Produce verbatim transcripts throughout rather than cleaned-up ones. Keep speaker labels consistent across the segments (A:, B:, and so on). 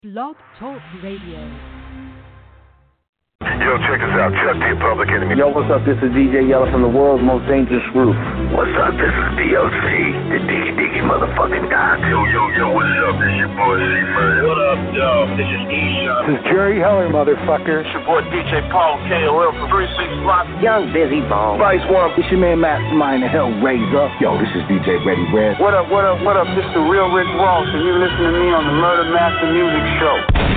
A: Blog Talk Radio.
B: Yo, check this out. Chuck D, Public Enemy.
C: Yo, what's up? This is D J Yella from the world's most dangerous group.
B: What's up? This is D O C, the Diggy Diggy motherfucking guy. Yo, yo, yo, what's up? This your boy C-Man. What up, yo? This is E-Shot.
D: This is Jerry Heller, motherfucker.
B: It's your boy D J Paul K O L from three six Block.
C: Young Busy Bone. Vice One. It's your man Mastermind, the Hellraiser. Yo, this is D J Ready Red.
E: What up, what up, what up? This is the real Rick Ross, and you're listening to me on the Murder Master Music Show.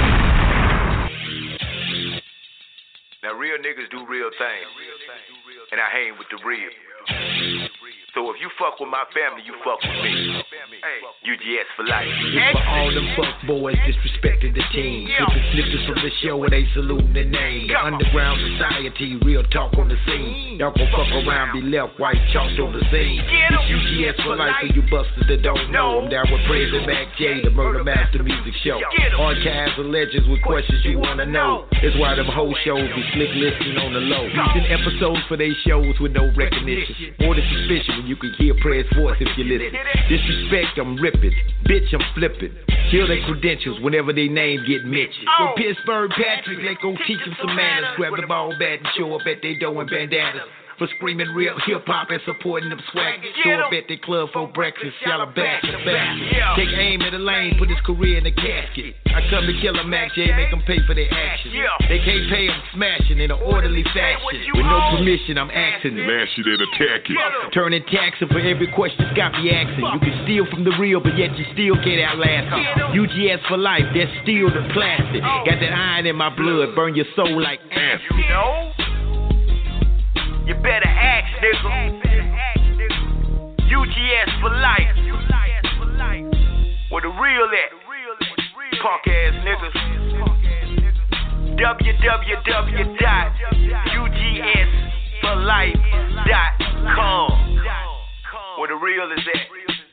F: Now, real niggas do real things, and I hang with the real. So if you fuck with my family, you fuck with me. U G S for life.
G: For all them fuck boys disrespecting the team. Flipping slippers from the show where they saluting the name. The underground society, real talk on the scene. Y'all gon' fuck around, be left white chalked on the scene. It's U G S for life for you busters that don't know. I'm down with President Mac J, the Murder Master Music Show. Archives of legends with questions you wanna know. It's why them whole shows be slick listening on the low. Using episodes for they shows with no recognition. More than suspicion when you can hear Pred's voice if you listen. Disrespect, I'm ripping. Bitch, I'm flipping. Kill their credentials whenever they name get mentioned. Yo, Pittsburgh Patrick, let go teach them some manners. Grab the ball bat and show up at they door in bandanas. For screaming real hip-hop and supporting them swag. Show up at the club for breakfast, y'all are back to back. Take aim at the lane, put his career in a casket. I come to kill a Mac J, make them pay for their actions. They can't pay them smashing in an orderly fashion. With no permission, I'm asking them.
B: Lash it and attack it.
G: Turning taxing for every question got me asking. You can steal from the real, but yet you still can't outlast them. U G S for life, that's still the plastic. Got that iron in my blood, burn your soul like acid.
F: You know? You better ask, nigga. U G S for life. Where the real at? Punk ass niggas. w w w dot u g s for life dot com. Where the real is at?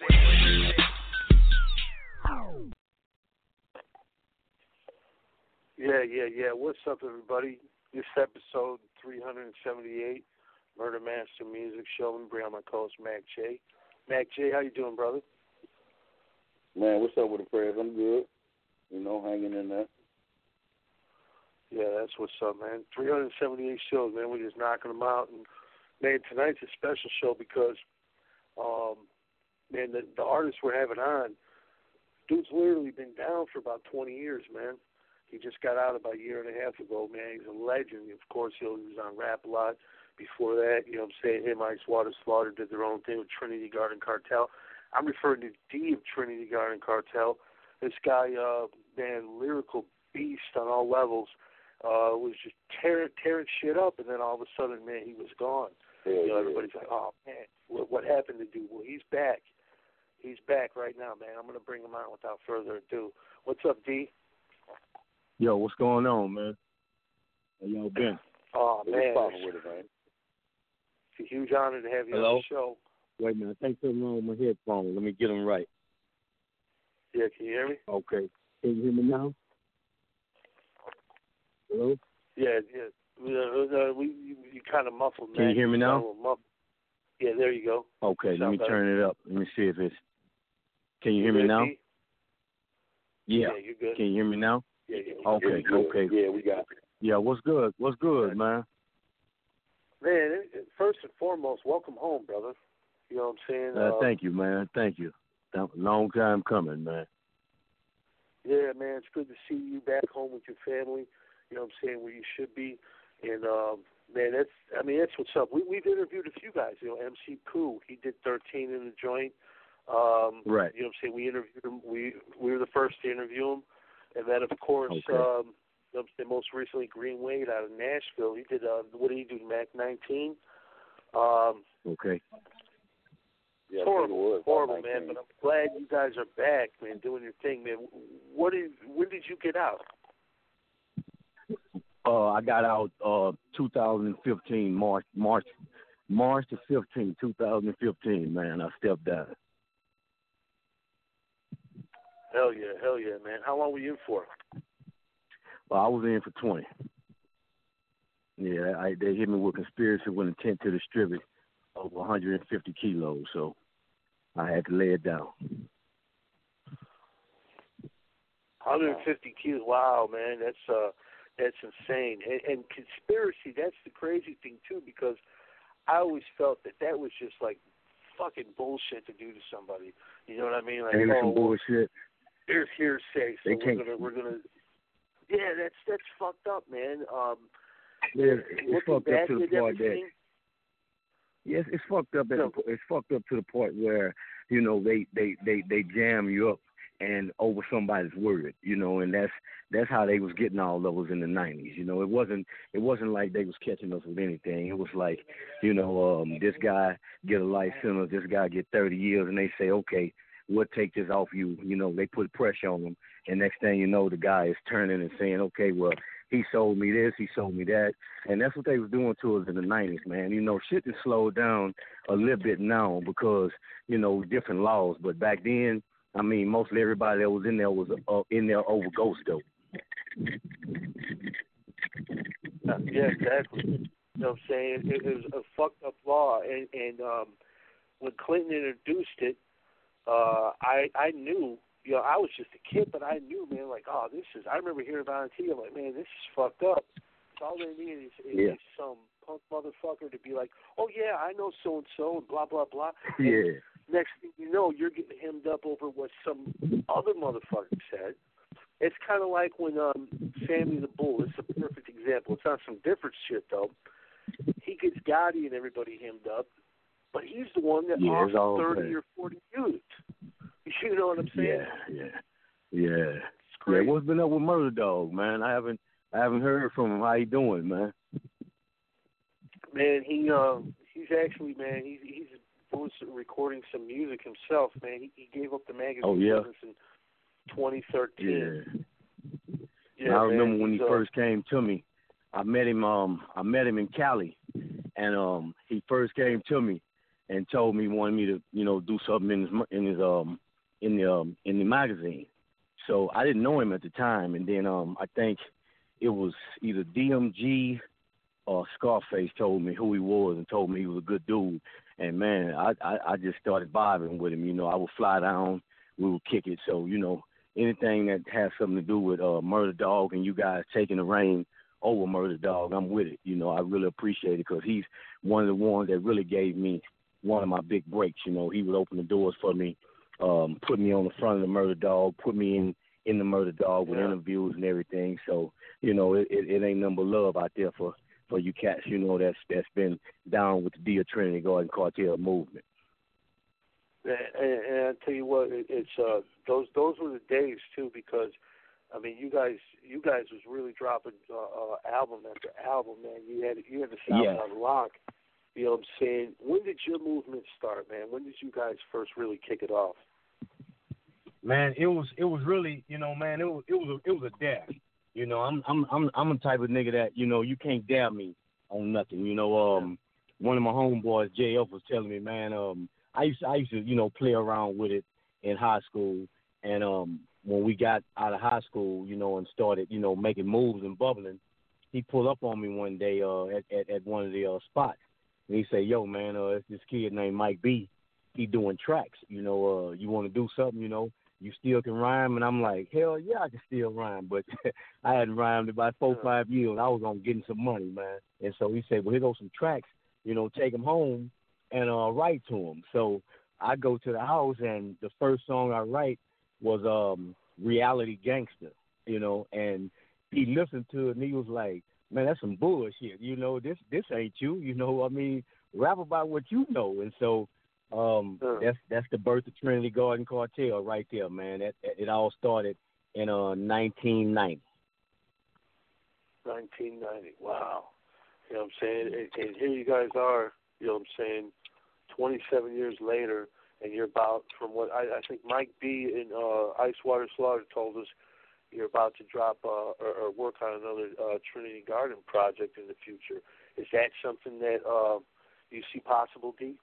E: Yeah, yeah, yeah. What's up, everybody? This episode three seventy-eight, Murder Master Music Show, and bring on my co-host Mac J. Mac J, how you doing, brother?
C: Man, what's up with the prayers? I'm good. You know, hanging in there.
E: Yeah, that's what's up, man. three seventy-eight shows, man. We're just knocking them out. And, man, tonight's a special show because, um, man, the, the artist we're having on, dude's literally been down for about twenty years, man. He just got out about a year and a half ago, man. He's a legend. Of course, he was on Rap a lot. Before that, you know what I'm saying, him, Ice Water, Slaughter did their own thing with Trinity Garden Cartel. I'm referring to D of Trinity Garden Cartel. This guy, uh, man, lyrical beast on all levels, uh, was just tearing, tearing shit up, and then all of a sudden, man, he was gone.
C: Yeah,
E: you know,
C: yeah.
E: everybody's like, oh, man, what, what happened to dude? Well, he's back. He's back right now, man. I'm going to bring him out without further ado. What's up, D?
D: Yo, what's going on, man? How y'all been?
E: Oh, man.
C: With it, man.
E: It's a huge honor to have you
D: Hello?
E: on the show.
D: Wait a minute, I think something wrong with my headphones. Let me get them right.
E: Yeah, can you hear me?
D: Okay. Can you hear me now? Hello?
E: Yeah, yeah. We, uh, we, you, you kind of muffled, man.
D: Can you hear me now?
E: Yeah, there you go.
D: Okay, let
E: Sound
D: me
E: better?
D: turn it up. Let me see if it's... Can you hear me
E: good,
D: now?
E: D?
D: Yeah.
E: Yeah, you're good.
D: Can you hear me now?
E: Yeah, yeah.
D: Okay, okay.
C: Yeah, we got it.
D: Yeah, what's good? What's good, man?
E: Man, it, it, first and foremost, welcome home, brother. You know what I'm saying?
D: Uh,
E: Uh,
D: thank you, man. Thank you. Long time coming, man.
E: Yeah, man, it's good to see you back home with your family. You know what I'm saying? Where you should be. And, um, man, that's, I mean, that's what's up. We, we've interviewed a few guys. You know, M C Pooh, he did thirteen in the joint. Um,
D: Right.
E: You know what I'm saying? We interviewed him. We, we were the first to interview him. And then, of course,
D: Okay.
E: um, you know, the most recently, Green Wade out of Nashville. He did, uh, what did he do, Mac nineteen? Um,
D: Okay.
C: Yeah,
E: It's horrible,
C: it was,
E: horrible,
C: like
E: man. But I'm glad you guys are back, man, doing your thing, man. What did? When did you get out?
D: Uh, I got out uh two thousand fifteen March March March the fifteenth, two thousand fifteen. Man, I stepped down.
E: Hell yeah, hell yeah, man. How long were you in for?
D: Well, I was in for twenty. Yeah, I, they hit me with conspiracy with intent to distribute over one hundred fifty kilos, so I had to lay it down.
E: one hundred fifty kilos. Wow, man, that's uh, that's insane. And, and conspiracy, that's the crazy thing too, because I always felt that that was just like fucking bullshit to do to somebody. You know what I mean? Like,
D: Ain't
E: oh,
D: some bullshit.
E: Here's hearsay. So
D: They
E: we're
D: can't.
E: gonna we're gonna. Yeah, that's that's fucked up, man. Um,
D: Yeah, it's
E: looking
D: fucked up
E: back
D: to the
E: at
D: point that.
E: everything,
D: Yes, it's fucked up. At
E: No.
D: the, it's fucked up to the point where you know they, they, they, they jam you up and over somebody's word, you know, and that's that's how they was getting all of us in the nineties. You know, it wasn't it wasn't like they was catching us with anything. It was like, you know, um, this guy get a life sentence, this guy get thirty years, and they say, okay, we'll take this off you. You know, they put pressure on them, and next thing you know, the guy is turning and saying, okay, well, he sold me this, he sold me that. And that's what they was doing to us in the nineties, man. You know, shit has slowed down a little bit now because, you know, different laws. But back then, I mean, mostly everybody that was in there was uh, in there over ghost dope.
E: yeah, exactly. You know what I'm saying? It, it was a fucked up law, and and um, when Clinton introduced it, uh, I I knew. You know, I was just a kid, but I knew, man, like, oh, this is, I remember hearing about it on T V, I'm like, man, this is fucked up. All they need is, is,
D: Yeah.
E: is some punk motherfucker to be like, oh, yeah, I know so-and-so, and blah, blah, blah.
D: Yeah.
E: And next thing you know, you're getting hemmed up over what some other motherfucker said. It's kind of like when um, Sammy the Bull, it's a perfect example. It's on some different shit, though. He gets Gotti and everybody hemmed up, but he's the one that
D: Yeah, it's all
E: lost thirty
D: bad.
E: or forty youths. You know what I'm saying?
D: Yeah, yeah, yeah.
E: It's
D: Yeah,
E: crazy.
D: what's been up with Murder Dog, man? I haven't, I haven't heard from him. How he doing, man?
E: Man, he um, he's actually, man, he's he's doing some, recording some music himself, man. He, he gave up the magazine
D: Oh, yeah?
E: business in twenty thirteen.
D: Yeah.
E: Yeah,
D: I
E: man,
D: remember when he
E: he's, uh,
D: first came to me. I met him. Um, I met him in Cali, and um, he first came to me and told me he wanted me to, you know, do something in his m- in his um in the um in the magazine. So I didn't know him at the time, and then um I think it was either D M G or Scarface told me who he was and told me he was a good dude. And man, I I, I just started vibing with him. You know, I would fly down, we would kick it. So you know, anything that has something to do with uh, Murder Dog and you guys taking the reign over Murder Dog, I'm with it. You know, I really appreciate it because he's one of the ones that really gave me one of my big breaks. You know, he would open the doors for me, um, put me on the front of the Murder Dog, put me in, in the Murder Dog with
E: Yeah.
D: interviews and everything. So, you know, it, it, it ain't nothing but love out there for, for you cats, you know, that's that's been down with the Dia Trinity Garden Cartel movement.
E: And, and, and I tell you what, it, it's uh, those those were the days too, because I mean, you guys you guys was really dropping uh, uh, album after album, man. You had you had the sound
D: Yeah.
E: on lock. You know what I'm saying? When did your movement start, man? When did you guys first really kick it off?
D: Man, it was it was really, you know, man, it was it was a, it was a dare. You know, I'm I'm I'm I'm the type of nigga that, you know, you can't dare me on nothing. You know, um one of my homeboys, J F, was telling me, man, um I used to, I used to, you know, play around with it in high school, and um when we got out of high school, you know, and started, you know, making moves and bubbling, he pulled up on me one day uh at at, at one of the uh, spots. And he said, yo, man, uh, it's this kid named Mike B. He doing tracks. You know, uh, you want to do something, you know, you still can rhyme. And I'm like, hell yeah, I can still rhyme. But I hadn't rhymed in about four, five years. I was on getting some money, man. And so he said, well, here goes some tracks, you know, take them home and uh, write to them. So I go to the house, and the first song I write was um, Reality Gangster, you know, and he listened to it, and he was like, man, that's some bullshit. You know, this this ain't you. You know, I mean, rap about what you know. And so um,
E: Sure.
D: that's that's the birth of Trinity Garden Cartel right there, man. That, that it all started in uh, nineteen ninety.
E: nineteen ninety. Wow. You know what I'm saying? And, and here you guys are, you know what I'm saying, twenty-seven years later, and you're about, from what I, I think Mike B. and uh, Ice Water Slaughter told us, you're about to drop uh, or, or work on another uh, Trinity Garden project in the future. Is that something that uh, you see possible, D?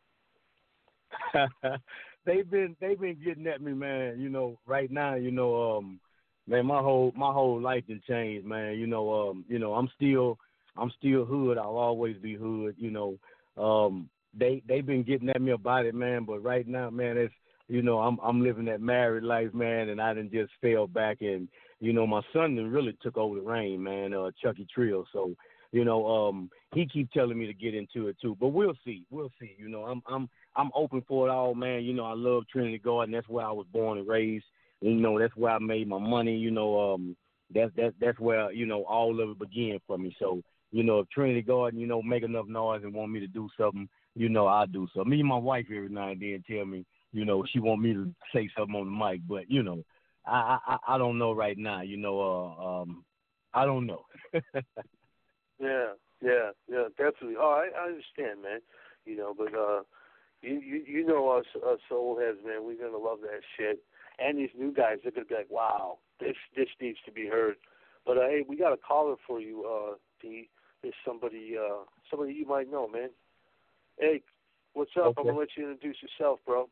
D: they've been they've been getting at me, man. You know, right now, you know, um, man, my whole my whole life has changed, man. You know, um, you know, I'm still I'm still hood. I'll always be hood. You know, um, they they've been getting at me about it, man. But right now, man, it's, you know, I'm I'm living that married life, man, and I done just fell back and you know, my son really took over the reign, man. Uh, Chucky Trill. So, you know, um, he keep telling me to get into it too. But we'll see, we'll see. You know, I'm I'm I'm open for it all, man. You know, I love Trinity Garden. That's where I was born and raised. You know, that's where I made my money. You know, um, that's that's that's where you know all of it began for me. So, you know, if Trinity Garden, you know, make enough noise and want me to do something, you know, I'll do so. Me and my wife every now and then tell me, you know, she want me to say something on the mic, but you know, I I, I don't know right now. You know, uh, um, I don't know.
E: yeah, yeah, yeah, definitely. Oh, I, I understand, man. You know, but uh, you you you know us us old heads, man. We're gonna love that shit. And these new guys, they're gonna be like, wow, this this needs to be heard. But uh, hey, we got a caller for you, uh, D. There's somebody uh, somebody you might know, man. Hey, what's up?
D: Okay.
E: I'm gonna let you introduce yourself, bro.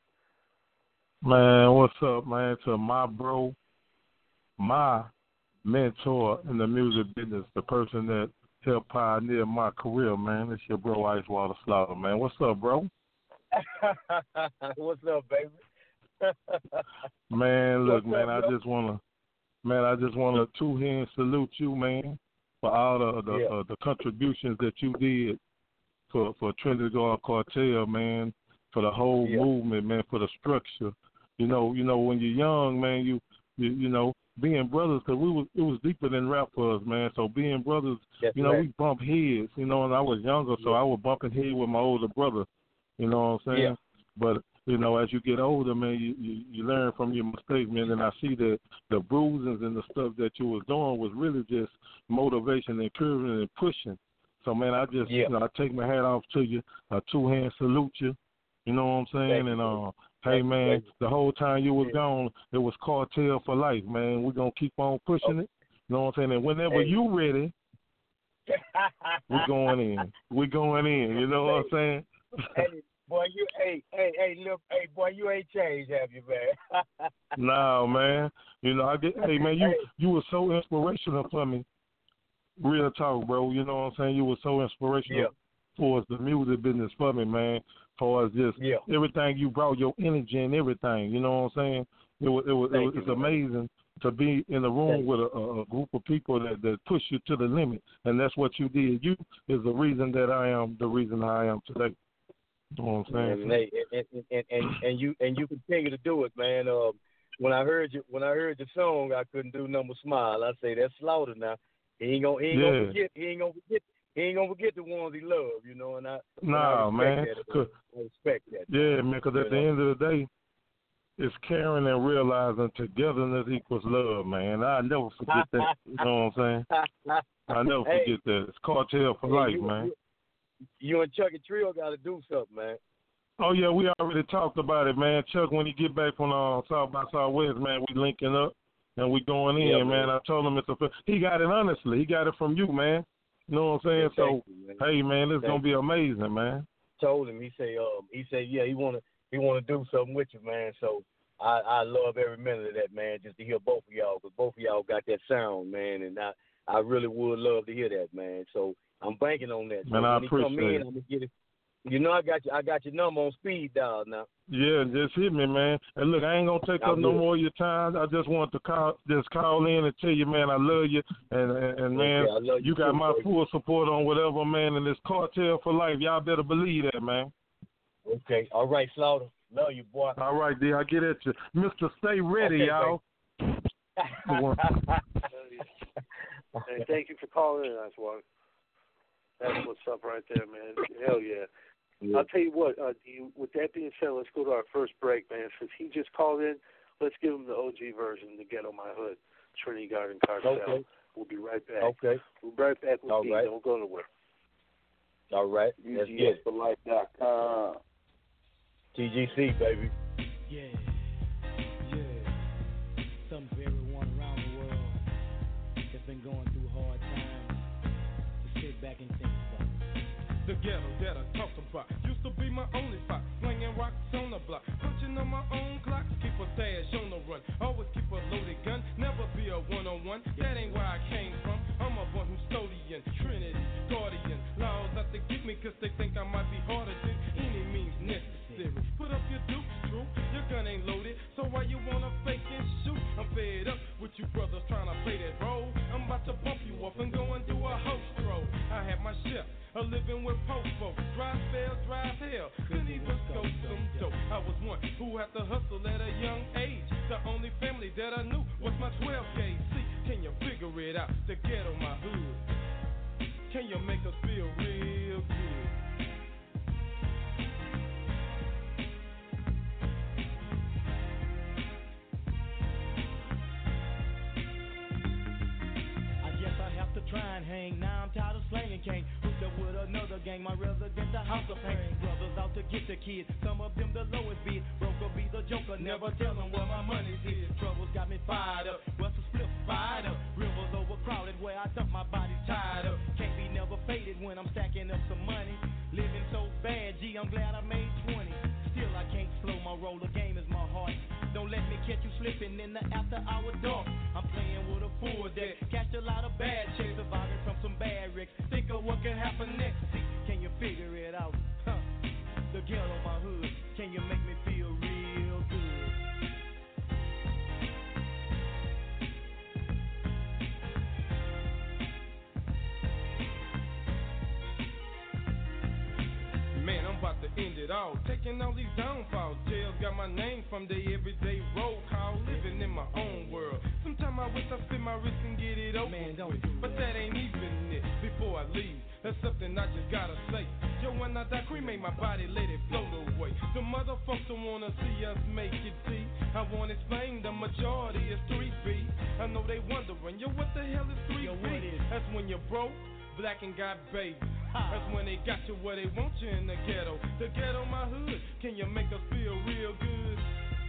H: Man, what's up, man? To my bro, my mentor in the music business, the person that helped pioneer my career, man. It's your bro Ice Water Slaughter, man. What's up, bro?
D: What's up, baby?
H: Man, look,
D: What's
H: man,
D: up,
H: I just wanna, man, I just wanna two hand salute you, man, for all the the,
D: yeah.
H: uh, the contributions that you did for for Trinity Garden Cartel, man, for the whole
D: yeah.
H: movement, man, for the structure. You know, you know, when you're young, man, you you, you know, being brothers, because we was it was deeper than rap for us, man. So being brothers,
D: That's
H: you know,
D: right.
H: we bump heads, you know, and I was younger, so
D: yeah.
H: I was bumping head with my older brother. You know what I'm saying?
D: Yeah.
H: But you know, as you get older, man, you, you, you learn from your mistakes, man. And I see that the bruisings and the stuff that you was doing was really just motivation, encouragement, and pushing. So, man, I just,
D: yeah.
H: you know, I take my hat off to you, a two-hand salute you. You know what I'm saying?
D: Thank
H: and,
D: you,
H: uh, hey, man,
D: you.
H: the whole time you was
D: yeah.
H: gone, it was Cartel for life, man. We're going to keep on pushing
D: oh.
H: it. You know what I'm saying? And whenever
D: hey.
H: you ready, we're going in. We're going in. You know what I'm saying?
D: hey, boy, you, hey, hey, hey, look, hey, boy, you ain't changed, have you, man?
H: No, man. You know, I get, hey, man, you,
D: hey.
H: you were so inspirational for me. Real talk, bro. You know what I'm saying? You were so inspirational
D: yeah.
H: for us, the music business for me, man. For us, just
D: yeah.
H: everything you brought, your energy and everything. You know what I'm saying? It was, it was, it was
D: you,
H: it's amazing to be in the room
D: Thank
H: with a, a group of people that, that push you to the limit, and that's what you did. You is the reason that I am the reason I am today. You know what I'm saying?
D: And, they, and, and, and, and, and you and you continue to do it, man. Um, when I heard you, when I heard your song, I couldn't do nothing but smile. I say that's Slaughter now. He ain't gonna, he ain't
H: yeah.
D: gonna forget. He ain't gonna forget. He ain't gonna forget the ones he loved, you know. And I,
H: nah,
D: and I
H: man.
D: that. I respect that.
H: Yeah, man. Because at the end of the day, it's caring and realizing togetherness equals love, man. I never forget that. You know what I'm saying? I never
D: hey,
H: forget that. It's Cartel for
D: hey,
H: life,
D: you,
H: man.
D: You, you and Chucky Trill got to do something, man.
H: Oh yeah, we already talked about it, man. Chuck, when he get back from uh, South by Southwest, man, we linking up and we going in,
D: yeah,
H: man.
D: man.
H: I told him it's a. He got it honestly. He got it from you, man. You know what I'm saying?
D: Yeah,
H: so,
D: you, man.
H: hey, man, it's
D: thank
H: gonna be amazing, man.
D: Told him, he say, um, he said, yeah, he wanna, he wanna do something with you, man. So I, I love every minute of that, man. Just to hear both of y'all, because both of y'all got that sound, man, and I, I really would love to hear that, man. So I'm banking on that. So
H: Man,
D: when
H: I
D: he come
H: appreciate
D: in,
H: it.
D: I'm gonna get it. You know, I got you. I got your number on speed dial now.
H: Yeah, just hit me, man. And look, I ain't gonna take
D: I
H: up no
D: will.
H: more of your time. I just want to call, just call in and tell you, man, I love you, and and, and man,
D: okay, I love you,
H: you got
D: too,
H: my
D: baby.
H: full support on whatever, man. And this Cartel for life, y'all better believe that, man.
D: Okay, all right, Slaughter. Love you, boy.
H: All right, D, I get at you, Mister Stay Ready,
D: okay,
H: y'all.
E: Hey, thank you for calling in, Ice Water. That's what's up right there, man. Hell yeah. yeah. I'll tell you what, uh, you, with that being said, let's go to our first break, man. Since he just called in, let's give him the O G version, the Ghetto My Hood, Trinity Garden Cartel.
D: Okay.
E: We'll be right back.
D: Okay.
E: We'll be right back with
D: All
E: D,
D: right.
E: then we'll go nowhere.
D: All right. Let's get it.
C: U G S for life dot com.
D: T G C, baby.
I: Yeah. Yeah. Something for everyone around the world that's been going through hard times. To sit back and think about it.
J: The ghetto that I talk about used to be my only spot. Slinging rocks on the block, punching on my own clock. Keep a stash on the run, always keep a loaded gun. Never be a one-on-one, that ain't where I came from. I'm a one custodian, Trinity, guardian. Laws out to get me cause they think I might be harder than any means necessary. Put up your dukes, true, your gun ain't loaded. So why you wanna fake and shoot? I'm fed up with you brothers trying to play that role. I'm about to bump you off and go and do a host throw. I have my ship, a living with post folks. Drive fail, drive hell, couldn't even go some dope. I was one who had to hustle at a young age. The only family that I knew was my twelve gauge. See, can you figure it out? The ghetto, my hood. Can you make us feel real good?
I: Try and hang, now I'm tired of slanging cane. Hooked up with another gang, my resident the house of pain. Brothers out to get the kids, some of them the lowest bid. Broke or be the joker, never tell them where my money's hid. Troubles got me fired up, what's the split fired up? Rivers overcrowded where I dump my body tied up. Can't be never faded when I'm stacking up some money. Living so bad, gee, I'm glad I made twenty. Still I can't slow my roll, the game is my heart. Don't let me catch you slipping in the after hour dark. I'm playing with a full deck, catch a lot of bad chicks, surviving from some bad wrecks. Think of what can happen next. See, can you figure it out? Huh? The ghetto, my hood. Can you make me feel real good?
J: Man, I'm about to end it all. Taking all these downfalls. Jails got my name from the everyday roll call. Living in my own world. Sometimes I wish I spit my wrist and get it over. Man, don't do but that ain't even it. Before I leave, that's something I just gotta say. Yo, when I die, cremate my body, let it float away. The motherfuckers don't wanna see us make it see. I won't explain, the majority is three B. I know they wondering, yo, what the hell is three B? Yo, what is? That's when you're broke, black and got babies. That's when they got you where they want you in the ghetto. The ghetto, my hood. Can you make us feel real good?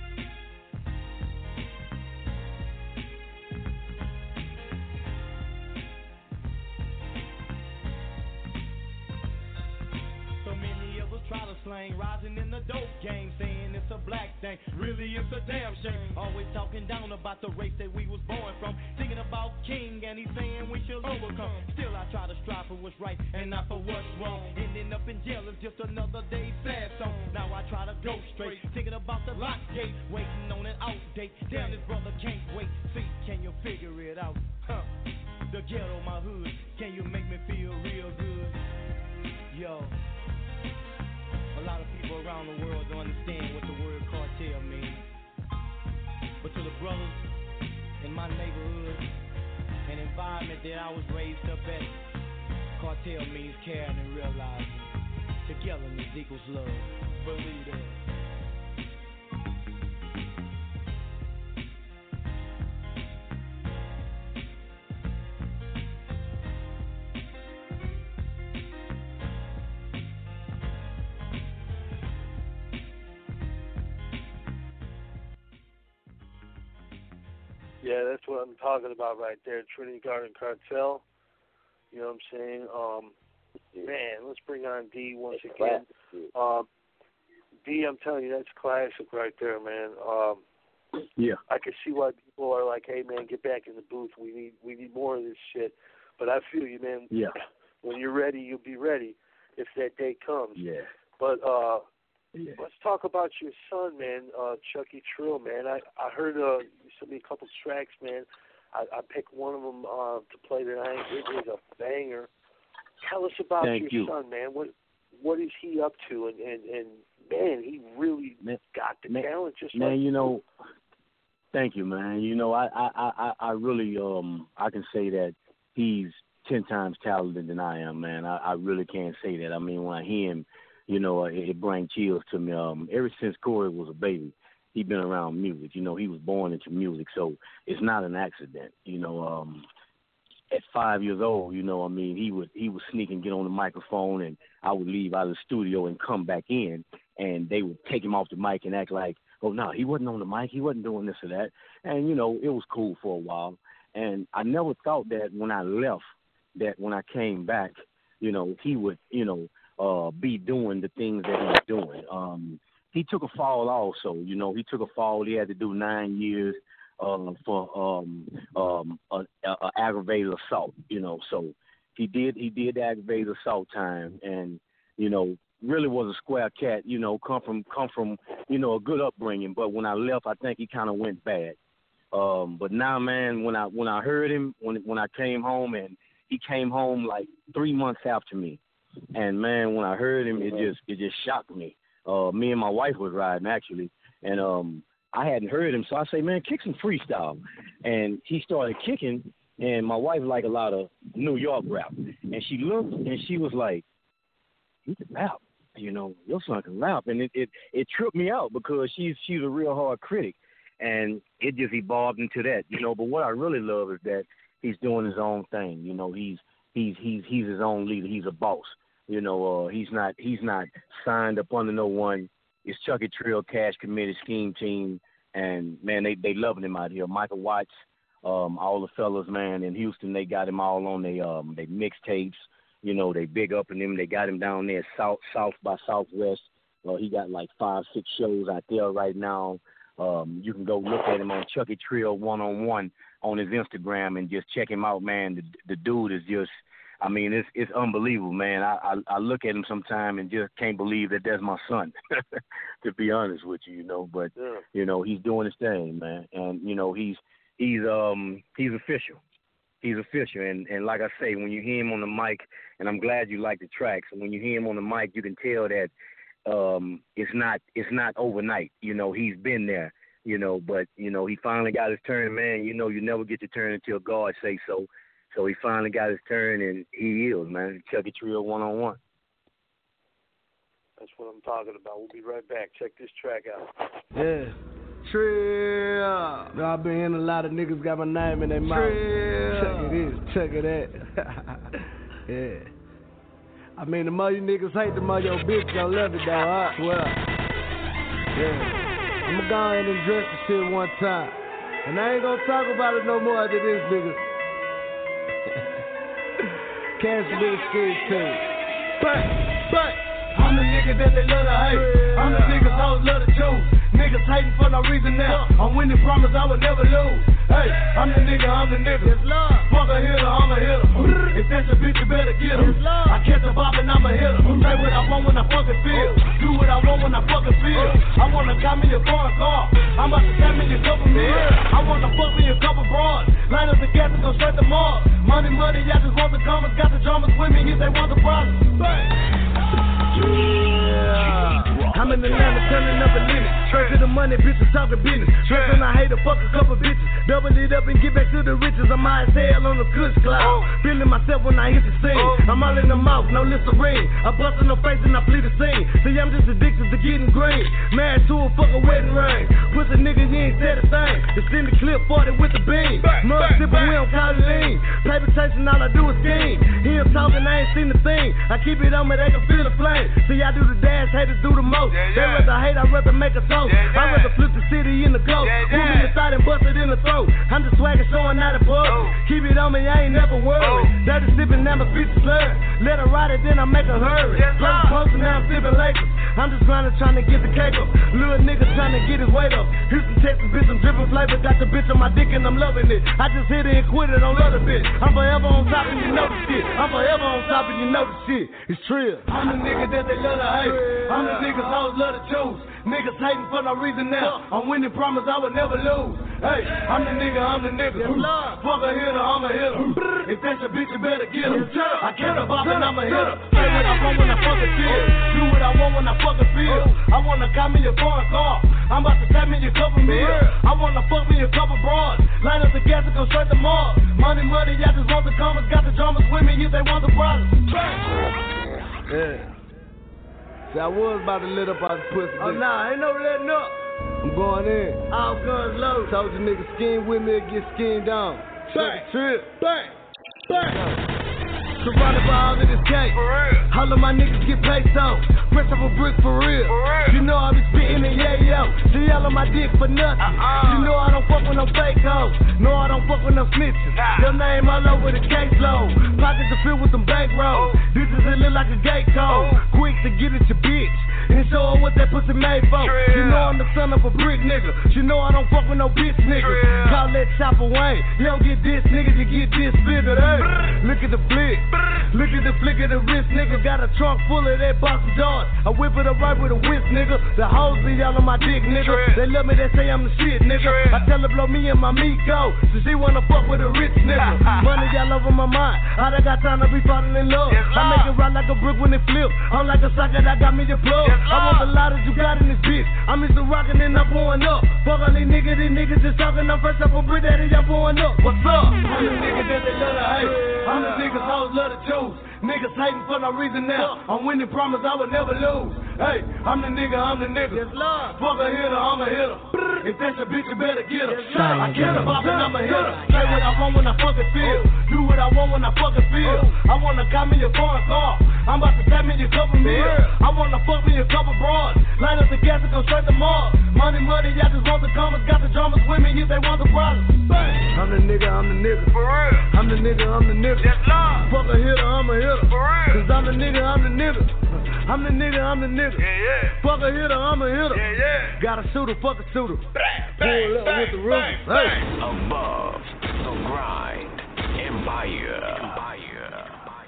I: So many of us try to slang, rising in the dope game, saying it's a black thing. Really, it's a damn shame. Always talking down about the race that we was born from. Thinking about King, and he's saying we should overcome. Still, I try to strive for what's right and not for what's wrong. Ending up in jail is just another day's sad song. Now I try to go straight, thinking about the lock gate, waiting on an out date. Damn, this brother can't wait. See, can you figure it out? Huh? The ghetto, my hood. Can you make me feel real good? Yo. A lot of people around the world don't understand what the word cartel means. But to the brothers in my neighborhood and environment that I was raised up at, cartel means caring and realizing togetherness equals love. Believe that.
E: Yeah, that's what I'm talking about right there, Trinity Garden Cartel. You know what I'm saying? Um, man, let's bring on D once again. Um, D, I'm telling you, that's classic right there, man. Um,
D: yeah.
E: I can see why people are like, hey, man, get back in the booth. We need we need more of this shit. But I feel you, man.
D: Yeah.
E: When you're ready, you'll be ready if that day comes.
D: Yeah.
E: But uh,
D: yeah.
E: let's talk about your son, man, uh, Chucky Trill, man. I, I heard uh, you sent me a couple tracks, man. I, I picked one of them uh, to play tonight. It is a banger. Tell us about
D: Thank
E: your
D: you.
E: son, man. What what is he up to? And, and, and man, he really
D: man,
E: got the
D: man,
E: talent. Just
D: man,
E: like
D: you know. Thank you, man. You know, I, I, I, I really um I can say that he's ten times talented than I am, man. I, I really can't say that. I mean, when I hear him, you know, it, it brings chills to me. Um, ever since Corey was a baby, he been around music. You know, he was born into music, so it's not an accident. You know, um, at five years old, you know, I mean, he would he would sneak and get on the microphone, and I would leave out of the studio and come back in, and they would take him off the mic and act like, oh, no, he wasn't on the mic. He wasn't doing this or that. And, you know, it was cool for a while. And I never thought that when I left, that when I came back, you know, he would, you know, uh, be doing the things that he was doing. Um, he took a fall also. You know, he took a fall. He had to do nine years uh, for um, um, a, a aggravated assault, you know. So he did he did the aggravated assault time, and, you know, really was a square cat, you know, come from, come from, you know, a good upbringing. But when I left, I think he kind of went bad. Um, but now, man, when I when I heard him, when when I came home, and he came home like three months after me, and man, when I heard him, it just it just shocked me. Uh, me and my wife was riding actually, and um, I hadn't heard him, so I say, man, kick some freestyle, and he started kicking, and my wife liked a lot of New York rap, and she looked and she was like, he can rap, you know, your son can rap, and it it, it tripped me out because she's she's a real hard critic. And it just evolved into that, you know. But what I really love is that he's doing his own thing. You know, he's he's he's he's his own leader. He's a boss. You know, uh, he's not he's not signed up under no one. It's Chucky Trill, Cash Committee, Scheme Team, and man, they they loving him out here. Michael Watts, um, all the fellas, man, in Houston, they got him all on they um they mixtapes. You know, they big up in him. They got him down there south south by Southwest. Well, he got like five six shows out there right now. Um, you can go look at him on Chucky Trill one on one on his Instagram and just check him out, man. The, the dude is just, I mean, it's it's unbelievable, man. I, I I look at him sometime and just can't believe that that's my son, to be honest with you, you know. But
E: yeah.
D: you know, he's doing his thing, man, and you know, he's he's um he's official. He's official, and and like I say, when you hear him on the mic, and I'm glad you like the tracks. And when you hear him on the mic, you can tell that. Um, it's not it's not overnight, you know. He's been there, you know, but you know he finally got his turn, man. You know, you never get your turn until God say so. So he finally got his turn, and he is, man. Chucky Trill one on one.
E: That's what I'm talking about. We'll be right back. Check this track out.
K: Yeah, Trill. I've been hearing a lot of niggas got my name in their mouth. Check it this, check it that. Yeah. I mean, the more you niggas hate, the more your bitch gon' love it, though, I swear. Yeah. I'ma go ahead and address the shit one time. And I ain't gonna talk about it no more after this, nigga. Cancel this shit, too. But, but, I'm the nigga that they love to hate. I'm the niggas hoes love to choose. Niggas hating for no reason now. I'm winning, promise I would never lose. Hey, I'm the nigga, I'm the nigga. Fuck a hitter, I'm a hitter. If that's a bitch, you better get her. I catch a bop and I'm a hitter. Say what I want when I fucking feel. Do what I want when I fucking feel. I wanna got me a foreign car. I'm about to send me a couple meals. I wanna fuck me a couple broads. Line up the gas and go straight to Mars. Money, money, I just want the commas. Got the drummers with me if they want the problems. Yeah. I'm in Atlanta turning up a limit. Straight to the money, bitches talking business. Straight when I hate to fuck a couple bitches. Double it up and get back to the riches. I'm high as hell on the kush cloud. Feeling myself when I hit the scene. I'm all in the mouth, no Listerine. I bust in the face and I flee the scene. See, I'm just addicted to getting green. Mad to a fucking wedding ring. Pussy nigga, you ain't said a thing. Just send the clip forty with the beam. Mud sipping, we don't call it lean. Paper chasing, all I do is scheme. Him talking, I ain't seen the thing. I keep it on me, they can feel the flame. See, I do the dash, haters do the most. Yeah, yeah. They rather hate, I rather make a toast. Yeah, yeah. I rather flip the city in the ghost. Yeah, yeah. Put me inside and bust it in the throat. I'm just swagging, showing out the bug. Oh. Keep it on me, I ain't never worried. Oh. That is sipping, now my bitch slurred. Let her ride it, then I make her hurry. Yes, Close posting, now I'm sipping Lakers. I'm just grinding, trying to get the cake up. Little nigga trying to get his weight up. Houston, Texas, bitch, I'm dripping flavor. Got the bitch on my dick and I'm loving it. I just hit it and quit it, don't love the bitch. I'm forever on top and you know the shit. I'm forever on top and you know the shit. It's Trill. I'm the nigga that they love to hate. I'm the niggas hoes love to choose. Niggas hating for no reason now. I'm winning, promise I would never lose. Hey, I'm the nigga, I'm the nigga. Fuck a hitter, I'm a hitter. If that's a bitch, you better get her. I care about it, I'm a hitter. Say what I want when I fucking feel. Do what I want when I fucking feel. I wanna call me a foreign car. I'm about to send me a couple meals. I wanna fuck me a couple broads. Line up the gas and go straight to Mars. Money, money, I just want the commas. Got the drummers with me if they want the problems. Yeah. See, I was about to lit up out the pussy. Oh, nah, ain't no letting up. I'm going in. All guns low. Told you niggas scheme with me and get schemed on. Bang, Trill, bang, bang. Surrounded by all of this cake. For real. All of my niggas get paid so. Fresh off a brick for real. For real. You know I be spitting it, yeah, yo. See all on my dick for nothing. Uh-uh. You know I don't fuck with no fake hoes. No, I don't fuck with no snitches. Nah. Your name all over the caseload. Pockets are filled with some bank rolls. Oh. This is it look like a gate code. Oh. Quick to get at your bitch. And show her what that pussy made for. She know I'm the son of a brick nigga. She know I don't fuck with no bitch niggas. Call that chopper Wayne. You don't get this nigga, you get this bigger. Hey, look at the flick. Look at the flick of the wrist, nigga. Got a trunk full of that box of doors. I whip it up right with a whisk, nigga. The hoes be all on my dick, nigga. They love me, they say I'm the shit, nigga. I tell her blow me and my meat go. So she wanna fuck with a rich nigga. Money all over my mind. I done got time to be falling in love. I make it ride like a brick when it flip. I'm like a socket, I got me the plug. I want the lot that you got in this bitch. I'm used to rockin' and I'm pouring up. Fuck all these niggas, these niggas just talking. I'm fresh up a brick daddy, I'm pouring up. What's up? I'm the nigga that they love to hate. I'm the niggas hoes love to choose. Niggas hating for no reason now. I'm winning, promise I would never lose. Hey, I'm the nigga, I'm the nigga. Fuck a hitter, I'm a hitter. If that's a bitch, you better get her. I care about it, I'm a hitter. Say what I want when I fucking feel. Do what I want when I fucking feel. I wanna call me a foreign car. I'm about to tap me a couple meals. I wanna fuck me a couple broads. Line up the gas and go straight to Mars. Money, money, I just want the commas. Got the drummers with me if they want the problems. I'm the nigga, I'm the nigga. For real. I'm the nigga, I'm the nigga. Yes, Lord. Fuck a hitter, I'm a hitter. For real. Cause I'm the nigga, I'm the nigga. I'm the nigga, I'm the nigga. Yeah, yeah. Fuck a hitter, I'm a hitter. Yeah, yeah. Got a shooter, fuck a shooter. Pull up with the roof. Hey.
L: Above the grind. Empire. Empire.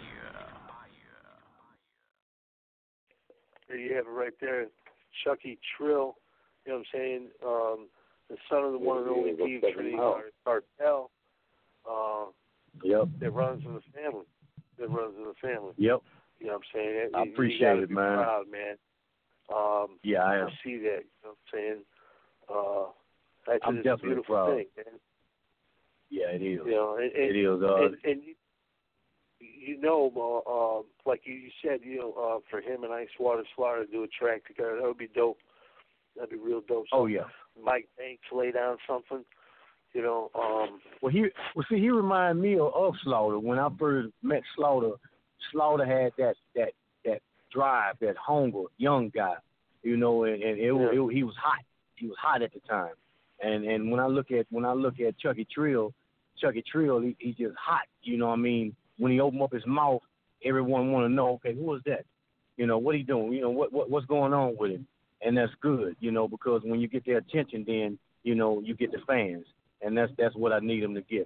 E: There you have it right there. Chucky Trill, you know what I'm saying? Um, the son of the one and only Dave Trinity Cartel. Uh,
D: yep.
E: That runs in the family. That runs in the family.
D: Yep.
E: You know what I'm saying?
D: I
E: you,
D: appreciate
E: you
D: it, man.
E: Proud, man. Um,
D: yeah, I am.
E: I see that. You know what I'm saying? Uh, that's
D: I'm
E: a
D: definitely
E: beautiful
D: proud.
E: thing, man.
D: Yeah, it is.
E: You know, and, and,
D: it is. Uh,
E: and, and you, you know, uh, uh, like you said, you know, uh, for him and Ice Water Slaughter to do a track together, that would be dope. That'd be real dope. So
D: oh yeah.
E: Mike Banks lay down something. You know. Um,
D: well, he well see he reminded me of, of Slaughter when I first met Slaughter. Slaughter had that that that drive, that hunger, young guy, you know, and, and it, yeah. it, he was hot. He was hot at the time, and and when I look at when I look at Chucky Trill, Chucky Trill, he, he's just hot. You know what I mean? When he opened up his mouth, everyone want to know, okay, who is that? You know, what he doing? You know, what, what what's going on with him? And that's good, you know, because when you get their attention, then you know you get the fans, and that's that's what I need them to get.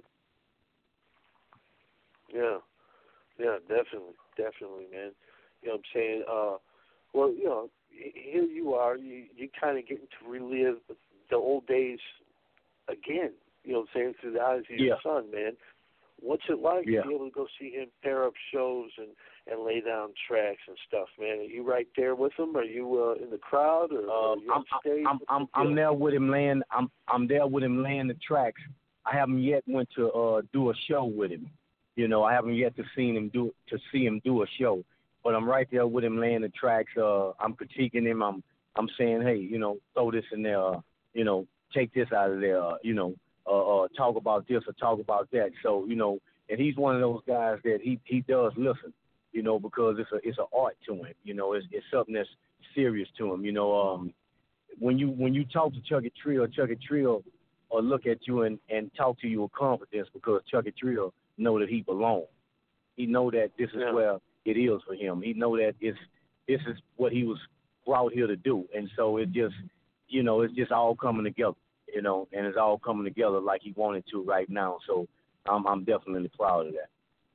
E: Yeah. Yeah, definitely, definitely, man. You know what I'm saying? Uh, well, you know, here you are. You you kind of getting to relive the old days again. You know what I'm saying? Through the eyes of your
D: yeah.
E: son, man. What's it like
D: yeah.
E: to be able to go see him pair up shows and, and lay down tracks and stuff, man? Are you right there with him? Are you uh, in the crowd or,
D: uh,
E: are you
D: I'm,
E: on stage?
D: I'm I'm I'm there with him laying. I'm I'm there with him laying the tracks. I haven't yet went to uh, do a show with him. You know, I haven't yet to seen him do to see him do a show, but I'm right there with him laying the tracks. Uh, I'm critiquing him. I'm I'm saying, hey, you know, throw this in there. Uh, you know, take this out of there. Uh, you know, uh, uh, talk about this or talk about that. So you know, and he's one of those guys that he he does listen. You know, because it's a it's an art to him. You know, it's it's something that's serious to him. You know, um, when you when you talk to Chucky Trill, Chucky Trill, or look at you and, and talk to you with confidence because Chucky Trill know that he belongs. He know that this is
E: yeah.
D: where it is for him. He know that it's this is what he was brought here to do. And so it just, you know, it's just all coming together, you know, and it's all coming together like he wanted to right now. So I'm I'm definitely proud of that.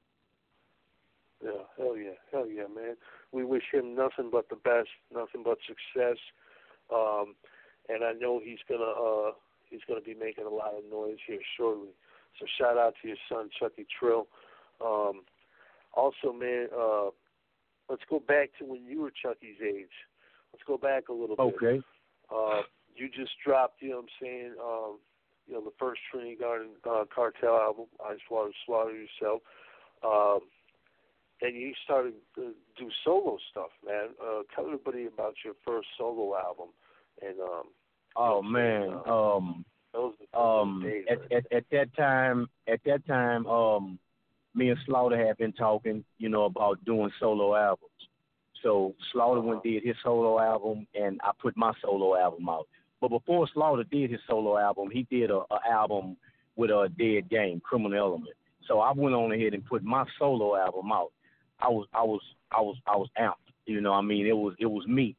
E: Yeah, hell yeah, hell yeah, man. We wish him nothing but the best, nothing but success. Um, and I know he's gonna uh, he's gonna be making a lot of noise here shortly. So shout out to your son, Chucky Trill. Um, also, man, uh, let's go back to when you were Chucky's age. Let's go back a little
D: okay.
E: bit. Okay. Uh, you just dropped, you know what I'm saying, um, you know, the first Trinity Garden uh, Cartel album, Ice Water Slaughter yourself. Um, and you started to do solo stuff, man. Uh, tell everybody about your first solo album. And um,
D: Oh, man.
E: Saying, uh,
D: um,
E: Those, those
D: Um,
E: days,
D: at,
E: right?
D: at at that time, at that time, um, me and Slaughter had been talking, you know, about doing solo albums. So Slaughter
E: uh-huh.
D: went did his solo album, and I put my solo album out. But before Slaughter did his solo album, he did a, a album with a Dead Game, Criminal Element. So I went on ahead and put my solo album out. I was I was I was I was amped, you know. What I mean, it was it was me.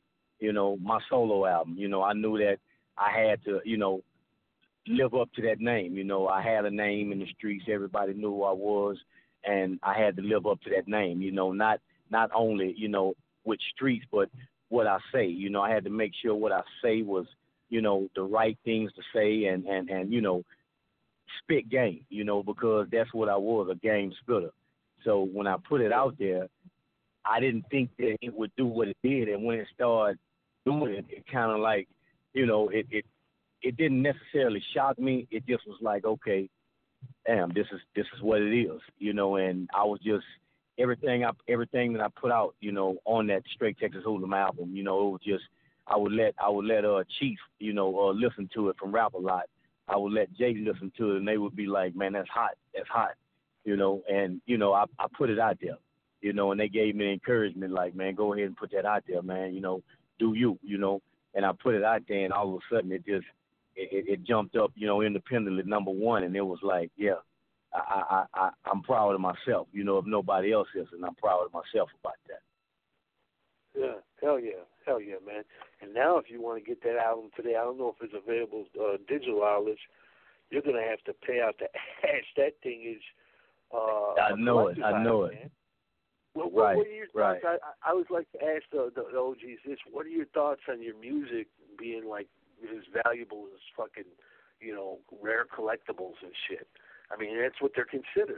D: you know, my solo album. You know, I knew that I had to, you know, live up to that name. You know, I had a name in the streets. Everybody knew who I was, and I had to live up to that name. You know, not not only, you know, with streets, but what I say. You know, I had to make sure what I say was, you know, the right things to say and, and, and you know, spit game, you know, because that's what I was, a game spitter. So when I put it out there, I didn't think that it would do what it did. And when it started doing it, it kind of like, you know, it, it, it didn't necessarily shock me. It just was like, okay, damn, this is this is what it is, you know. And I was just everything I everything that I put out, you know, on that Straight Texas Hoodlum album, you know, it was just I would let I would let uh Chief, you know, uh, listen to it from Rap A Lot. I would let Jay listen to it, and they would be like, man, that's hot, that's hot, you know. And you know, I I put it out there, you know, and they gave me encouragement, like, man, go ahead and put that out there, man, you know, do you, you know. And I put it out there, and all of a sudden it just It, it jumped up, you know, independently, number one, and it was like, yeah, I, I, I, I'm proud of myself, you know, if nobody else is, and I'm proud of myself about that.
E: Yeah, hell yeah, hell yeah, man. And now if you want to get that album today, I don't know if it's available uh, digital outlets, you're going to have to pay out the ass. That thing is uh,
D: I know it, I know it.
E: Man. Well, what,
D: right,
E: what are your thoughts?
D: right.
E: I, I always like to ask the, the, the O Gs this, what are your thoughts on your music being like as valuable as fucking, you know, rare collectibles and shit? I mean, that's what they're considered.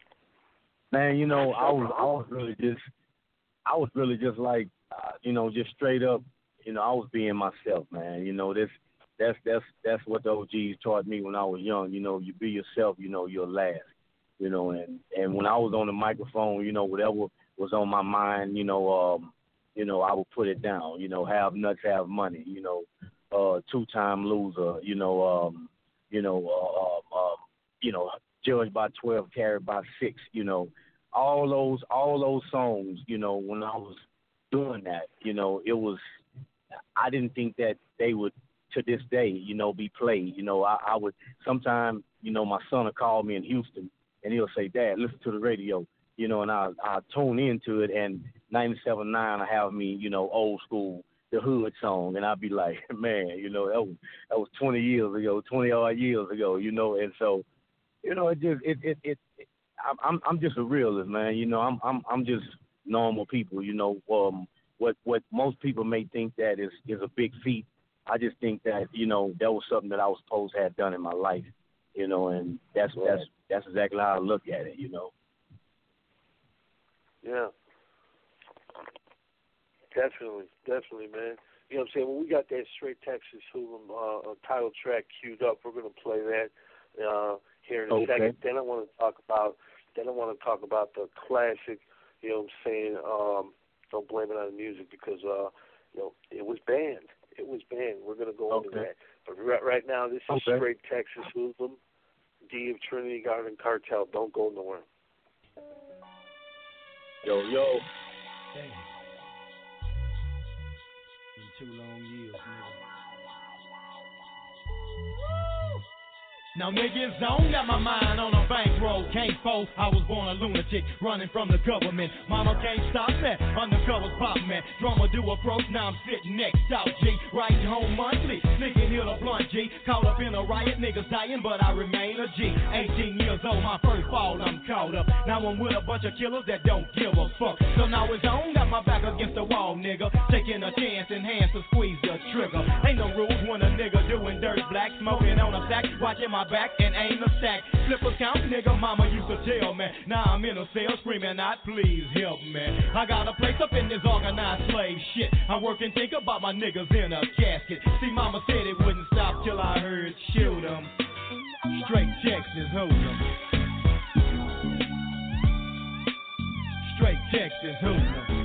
D: Man, you know, I was, I was really just, I was really just like, uh, you know, just straight up, you know, I was being myself, man. You know, this, that's, that's, that's what the O Gs taught me when I was young. You know, you be yourself, you know, you'll last. You know, and, and when I was on the microphone, you know, whatever was on my mind, you know, um, you know, I would put it down. You know, have nuts, have money. You know, uh, two-time loser. You know, um, you know, uh, uh, uh, you know, judged by twelve, carried by six. You know, all those, all those songs. You know, when I was doing that, you know, it was. I didn't think that they would, to this day, you know, be played. You know, I, I would sometimes, you know, my son would call me in Houston, and he'll say, "Dad, listen to the radio." You know, and I'll, I'll tune into it, and ninety-seven point nine will have me, you know, old school, the hood song, and I'll be like, man, you know, that was, that was twenty years ago, twenty-odd years ago, you know, and so, you know, it just, it, it, it, it I'm, I'm just a realist, man, you know, I'm, I'm, I'm just normal people, you know, um, what, what most people may think that is, is a big feat, I just think that, you know, that was something that I was supposed to have done in my life, you know, and that's, right. that's, that's exactly how I look at it, you know.
E: Yeah. Definitely, definitely, man. You know what I'm saying? When we got that Straight Texas Hoodlum uh, title track queued up, we're going to play that uh, here in a
D: okay.
E: second. Then I want to talk about, then I want to talk about the classic, you know what I'm saying, um, Don't Blame It on the Music, because, uh, you know, it was banned. It was banned. We're going to go
D: okay.
E: into that. But right, right now, this is
D: okay.
E: Straight Texas Hoodlum, D of Trinity Garden Cartel. Don't go nowhere.
D: Yo, yo.
I: Damn. Been two long years, nigga. Now niggas don't got my mind on a bankroll. Can't fold, I was born a lunatic, running from the government. Mama can't stop that, undercover's pop man. Drummer do approach, now I'm sitting next out, G. Writing home monthly, sneaking hill a blunt, G. Caught up in a riot, niggas dying, but I remain a G. eighteen years old, my first fall, I'm caught up. Now I'm with a bunch of killers that don't give a fuck. So now it's on, got my back against the wall, nigga. Taking a chance and hands to squeeze the trigger. Ain't no rules when a nigga doing dirt black, smoking on a sack, watching my back and aim a stack. Flippers count, nigga, mama used to tell me. Now I'm in a cell screaming out, please help me. I got a place up in this organized slave shit. I work and think about my niggas in a casket. See, mama said it wouldn't stop till I heard shoot 'em. Straight Texas Hoodlum. Straight Texas Hoodlum.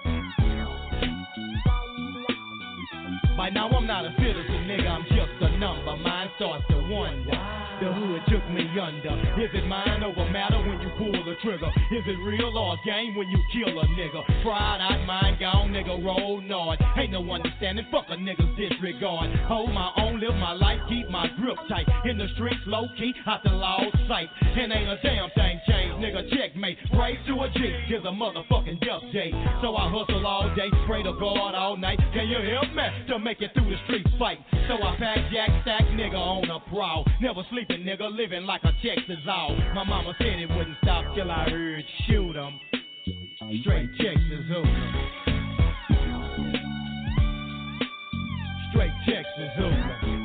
I: By now I'm not a citizen, nigga, I'm just a number. Mine starts to wonder. The hood took me under. Is it mind over matter when you pull the trigger? Is it real or a game when you kill a nigga? Fried out, mind gone, nigga, roll nod. Ain't no understanding, fuck a nigga's disregard. Hold my own, live my life, keep my grip tight. In the streets, low key, out the loud sight. And ain't a damn thing changed, nigga, check checkmate. Praise to a G, is a motherfucking death day. So I hustle all day, pray to God all night. Can you help me to make it through the street fight? So I pack jack stack nigga on a prowl. Never sleeping nigga, living like a Texas all. My mama said it wouldn't stop till I heard shoot 'em. Straight Texas hoodlum. Straight Texas hoodlum.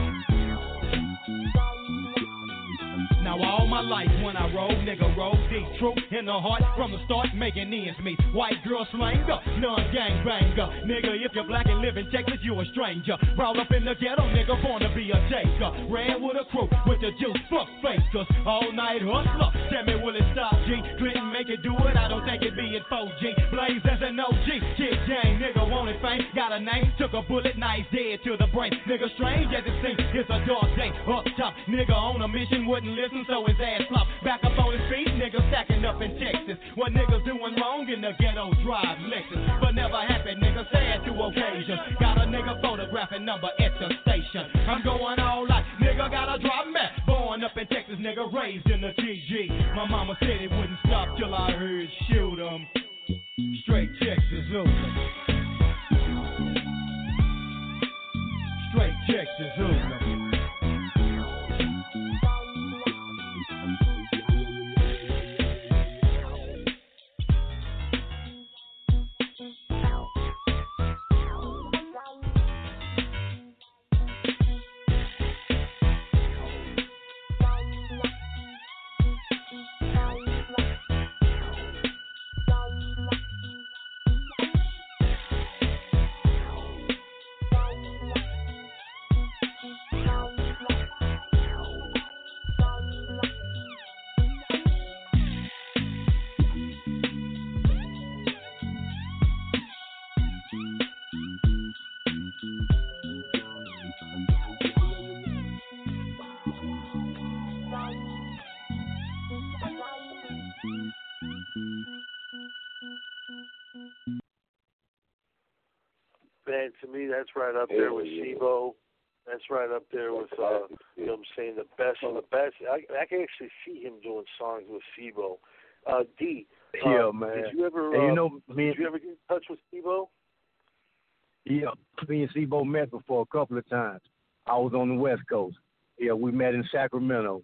I: Now all my life when I roll, nigga roll deep, true in the heart from the start, making ends meet. White girl slanger, non-gang banger. Nigga, if you're black and live in Texas, you a stranger. Brought up in the ghetto, nigga, born to be a taker. Ran with a crew with the juice, fuck fakers. All night hustler, tell me will it stop, G? Couldn't make it do it, I don't think it be at four G. Blaze as an O G, kick gang, nigga wanted fame. Got a name, took a bullet, nice dead to the brain. Nigga strange as it seems, it's a dark day. Up top, nigga on a mission, wouldn't listen, so his ass flopped. Back up on his feet, nigga stacking up in Texas. What niggas doing wrong in the ghetto drive Lexus. But never happy, nigga, sad to occasion. Got a nigga photographing number at the station. I'm going all out, nigga gotta drop me. Born up in Texas, nigga raised in the T G. My mama said it wouldn't stop till I heard shoot 'em. Straight Texas hoodlum. Straight Texas hoodlum.
E: Man, to me, that's right up there with Sibo. That's right up there with, uh, you know what I'm saying, the best of the best. I, I can actually see him doing songs with Sibo. Uh, D, uh,
D: Yeah, man.
E: did you ever,
D: And
E: uh,
D: you know, me,
E: did you ever get in touch with Sibo?
D: Yeah, me and Sibo met before a couple of times. I was on the West Coast. Yeah, we met in Sacramento.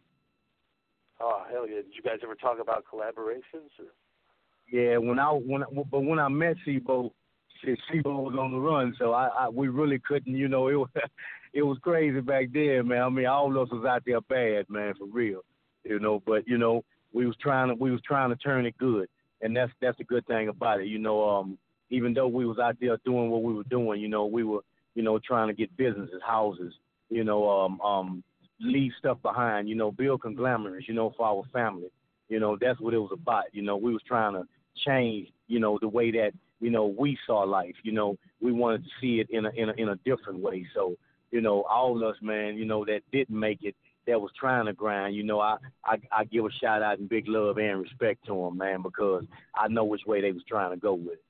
E: Oh, hell yeah. Did you guys ever talk about collaborations? Or?
D: Yeah, when I when I, but when I met Sibo, Sibo was on the run, so I, I we really couldn't, you know, it was it was crazy back then, man. I mean, all of us was out there bad, man, for real, you know. But you know, we was trying to we was trying to turn it good, and that's that's the good thing about it, you know. Um, even though we was out there doing what we were doing, you know, we were, you know, trying to get businesses, houses, you know, um, um, leave stuff behind, you know, build conglomerates, you know, for our family. You know, that's what it was about. You know, we was trying to change, you know, the way that, you know, we saw life. You know, we wanted to see it in a in a in a different way. So, you know, all of us, man, you know, that didn't make it, that was trying to grind, you know, I, I I give a shout out and big love and respect to them, man, because I know which way they was trying to go with it.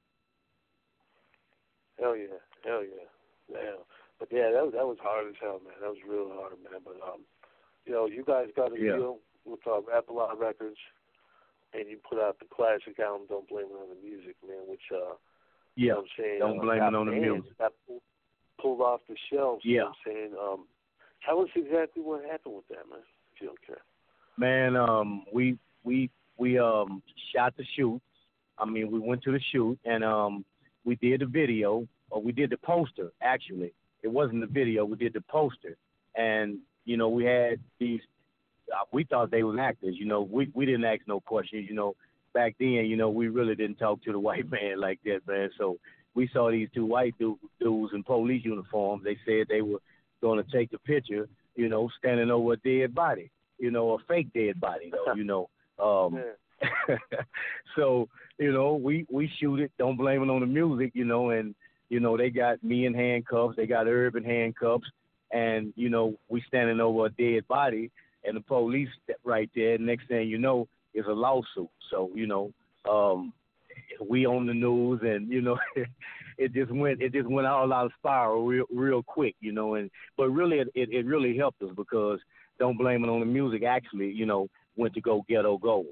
E: Hell yeah, hell yeah, yeah. But yeah, that was that was hard as hell, man. That was real hard, man. But um, you know, you guys got a
D: Yeah.
E: deal with uh, Rap A Lot Records, and you put out the classic album, Don't Blame It on the Music, man. Which uh,
D: Yeah,
E: you know what I'm saying,
D: don't
E: uh,
D: blame
E: got
D: it on the
E: banned,
D: music.
E: Got pulled, pulled off the shelves.
D: Yeah.
E: You know what I'm saying. Um, tell us exactly what happened with that, man. If you don't care.
D: Man, um, we we we um shot the shoot. I mean, we went to the shoot and um we did the video, or we did the poster. Actually, it wasn't the video. We did the poster, and you know, we had these. Uh, we thought they was actors. You know, we we didn't ask no questions. You know, back then, you know, we really didn't talk to the white man like that, man. So we saw these two white du- dudes in police uniforms. They said they were going to take the picture. You know, standing over a dead body. You know, a fake dead body, though. You know. Um, so, you know, we, we shoot it, don't blame it on the music, you know, and, you know, they got me in handcuffs, they got Herb in handcuffs, and, you know, we standing over a dead body, and the police right there, next thing you know, is a lawsuit. So, you know, um, we on the news, and, you know, it just went it just went all out of spiral real real quick, you know, and but really it, it, it really helped us because Don't Blame It on the Music actually, you know, went to go Ghetto Gold.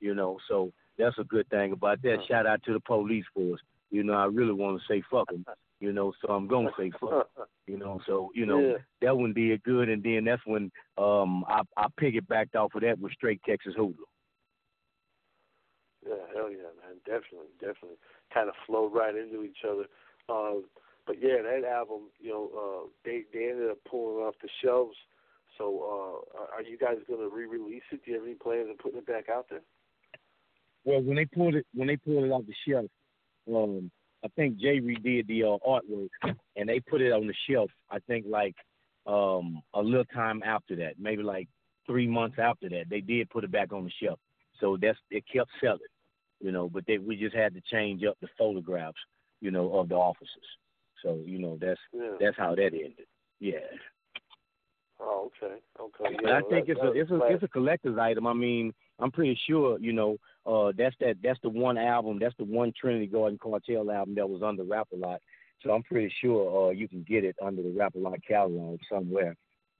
D: you know. So that's a good thing about that. Shout out to the police force. You know, I really want to say fuck them, you know, so I'm going to say fuck them, you know. So, you know,
E: yeah.
D: that one did good, and then that's when um, I, I piggybacked off of that with Straight Texas Hoodlum.
E: Yeah, hell yeah, man. Definitely, definitely. Kind of flowed right into each other. Uh, but, yeah, that album, you know, uh, they, they ended up pulling it off the shelves. So uh, are you guys going to re-release it? Do you have any plans of putting it back out there?
D: Well, when they pulled it, when they pulled it off the shelf, um, I think Jay redid the uh, artwork, and they put it on the shelf. I think like um, a little time after that, maybe like three months after that, they did put it back on the shelf. So that's it kept selling, you know. But they, we just had to change up the photographs, you know, of the officers. So you know that's
E: yeah.
D: that's how that ended. Yeah.
E: Oh, okay, okay.
D: But
E: yeah,
D: I think
E: that,
D: it's a it's a
E: glad.
D: it's a collector's item. I mean, I'm pretty sure, you know, uh, that's that that's the one album, that's the one Trinity Garden Cartel album that was under Rap-A-Lot. So I'm pretty sure uh, you can get it under the Rap-A-Lot catalog somewhere.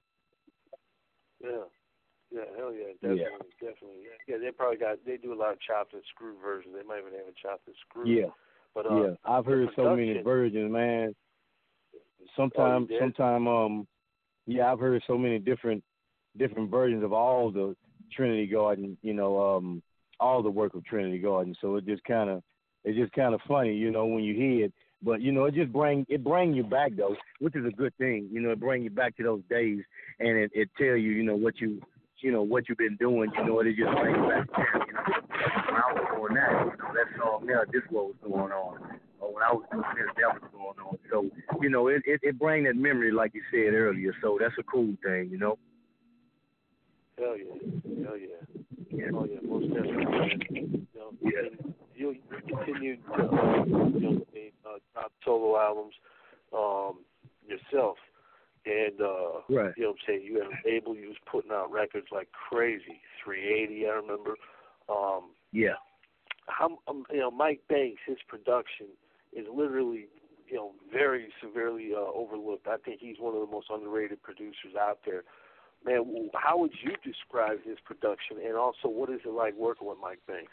E: Yeah, yeah, hell yeah, definitely,
D: Yeah.
E: definitely. Yeah, they probably got they do a lot of chopped and screwed versions. They might even have a chopped and screwed.
D: Yeah,
E: but uh,
D: yeah, I've heard so many
E: production-
D: versions, man. Sometimes,
E: Oh, you did?
D: sometime, um, yeah, I've heard so many different different versions of all the Trinity Garden, you know, um, all the work of Trinity Garden. So it just kind of, it's just kind of funny, you know, when you hear it. But you know, it just bring it bring you back though, which is a good thing. You know, it bring you back to those days, and it, it tell you, you know, what you, you know, what you've been doing. You know, it just brings you back. You know, when I was doing that, you know, that song there, this what was going on. Or when I was doing this, that was going on. So you know, it it, it bring that memory, like you said earlier. So that's a cool thing, you know.
E: Hell yeah, hell yeah, yeah. Oh yeah, most definitely. You know,
D: yeah.
E: And you you continued to uh, you know uh, drop solo albums um, yourself, and uh,
D: right.
E: you know what I'm saying, you had a label, you was putting out records like crazy. three eighty, I remember. Um,
D: yeah.
E: How um, you know Mike Banks, his production is literally you know very severely uh, overlooked. I think he's one of the most underrated producers out there. Man, how would you describe his production, and also what is it like working with Mike Banks?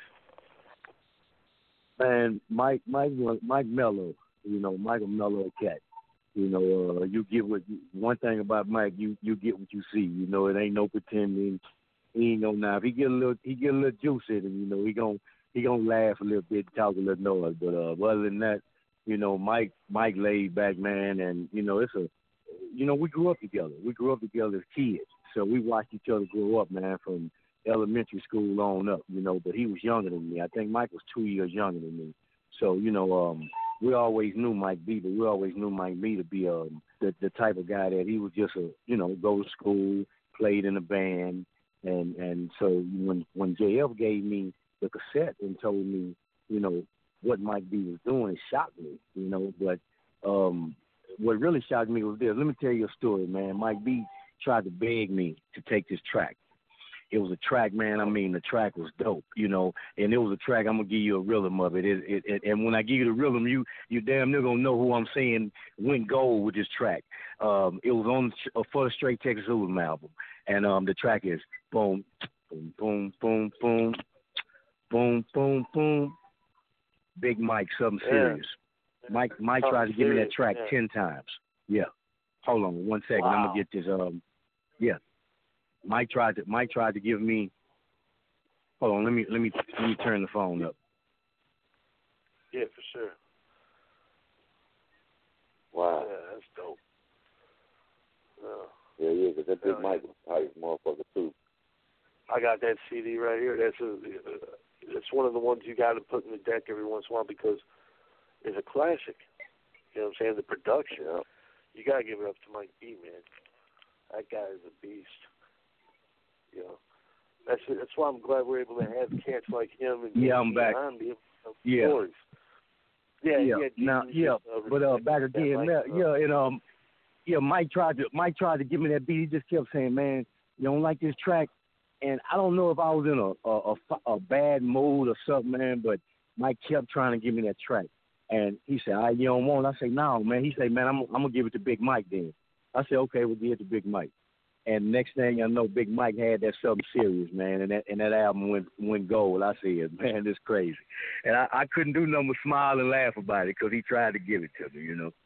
D: Man, Mike, Mike, Mike Mello, you know, Michael Mello cat. You know, uh, you get what you, one thing about Mike, you you get what you see. You know, it ain't no pretending. He ain't no now. If he get a little, he get a little juice in him. You know, he gon' he gonna laugh a little bit, talk a little noise. But uh, other than that, you know, Mike, Mike laid back, man, and you know, it's a, you know, we grew up together. We grew up together as kids. So we watched each other grow up, man, from elementary school on up, you know, but he was younger than me. I think Mike was two years younger than me. So, you know, um, we always knew Mike B, but we always knew Mike B to be um, the, the type of guy that he was just a, you know, go to school, played in a band. And, and so when, when J F gave me the cassette and told me, you know, what Mike B was doing, it shocked me, you know, but um, what really shocked me was this. Let me tell you a story, man. Mike B tried to beg me to take this track. It was a track, man. I mean, the track was dope, you know, and it was a track. I'm gonna give you a rhythm of it. It, it, it and when I give you the rhythm, you you damn near gonna know who I'm saying went gold with this track. Um, it was on uh, for the Straight Texas Hoodlum album, and um, the track is boom, boom, boom, boom, boom, boom, boom, boom. Big Mike, something serious. Yeah. Mike, Mike tried to give me that track yeah. ten times. Yeah. Hold on one second. Wow. I'm gonna get this. Um, yeah. Mike tried to. Mike tried to give me. Hold on. Let me. Let me. Let me turn the phone up.
E: Yeah, for sure.
M: Wow.
E: Yeah, that's dope.
M: Yeah, yeah, because that big Mike was probably motherfucker too.
E: I got that C D right here. That's a. It's one of the ones you got to put in the deck every once in a while because it's a classic. You know what I'm saying? The production. Yeah. You gotta give it up to Mike B, man. That guy is a beast. You know, that's that's why I'm glad we're able to have cats like him and
D: yeah, I'm back. Yeah.
E: Stories. yeah,
D: yeah,
E: yeah.
D: Now, yeah, uh, but uh, back again, yeah, yeah, and um, yeah, Mike tried to Mike tried to give me that beat. He just kept saying, "Man, you don't like this track," and I don't know if I was in a a, a, a bad mood or something, man. But Mike kept trying to give me that track. And he said, "I you don't want it?" I say, "No, man." He said, "Man, I'm I'm gonna give it to Big Mike then." I said, "Okay, we'll give it to Big Mike." And next thing I know, Big Mike had that something serious, man, and that and that album went went gold. I said, man, this crazy, and I, I couldn't do nothing but smile and laugh about it because he tried to give it to me, you know.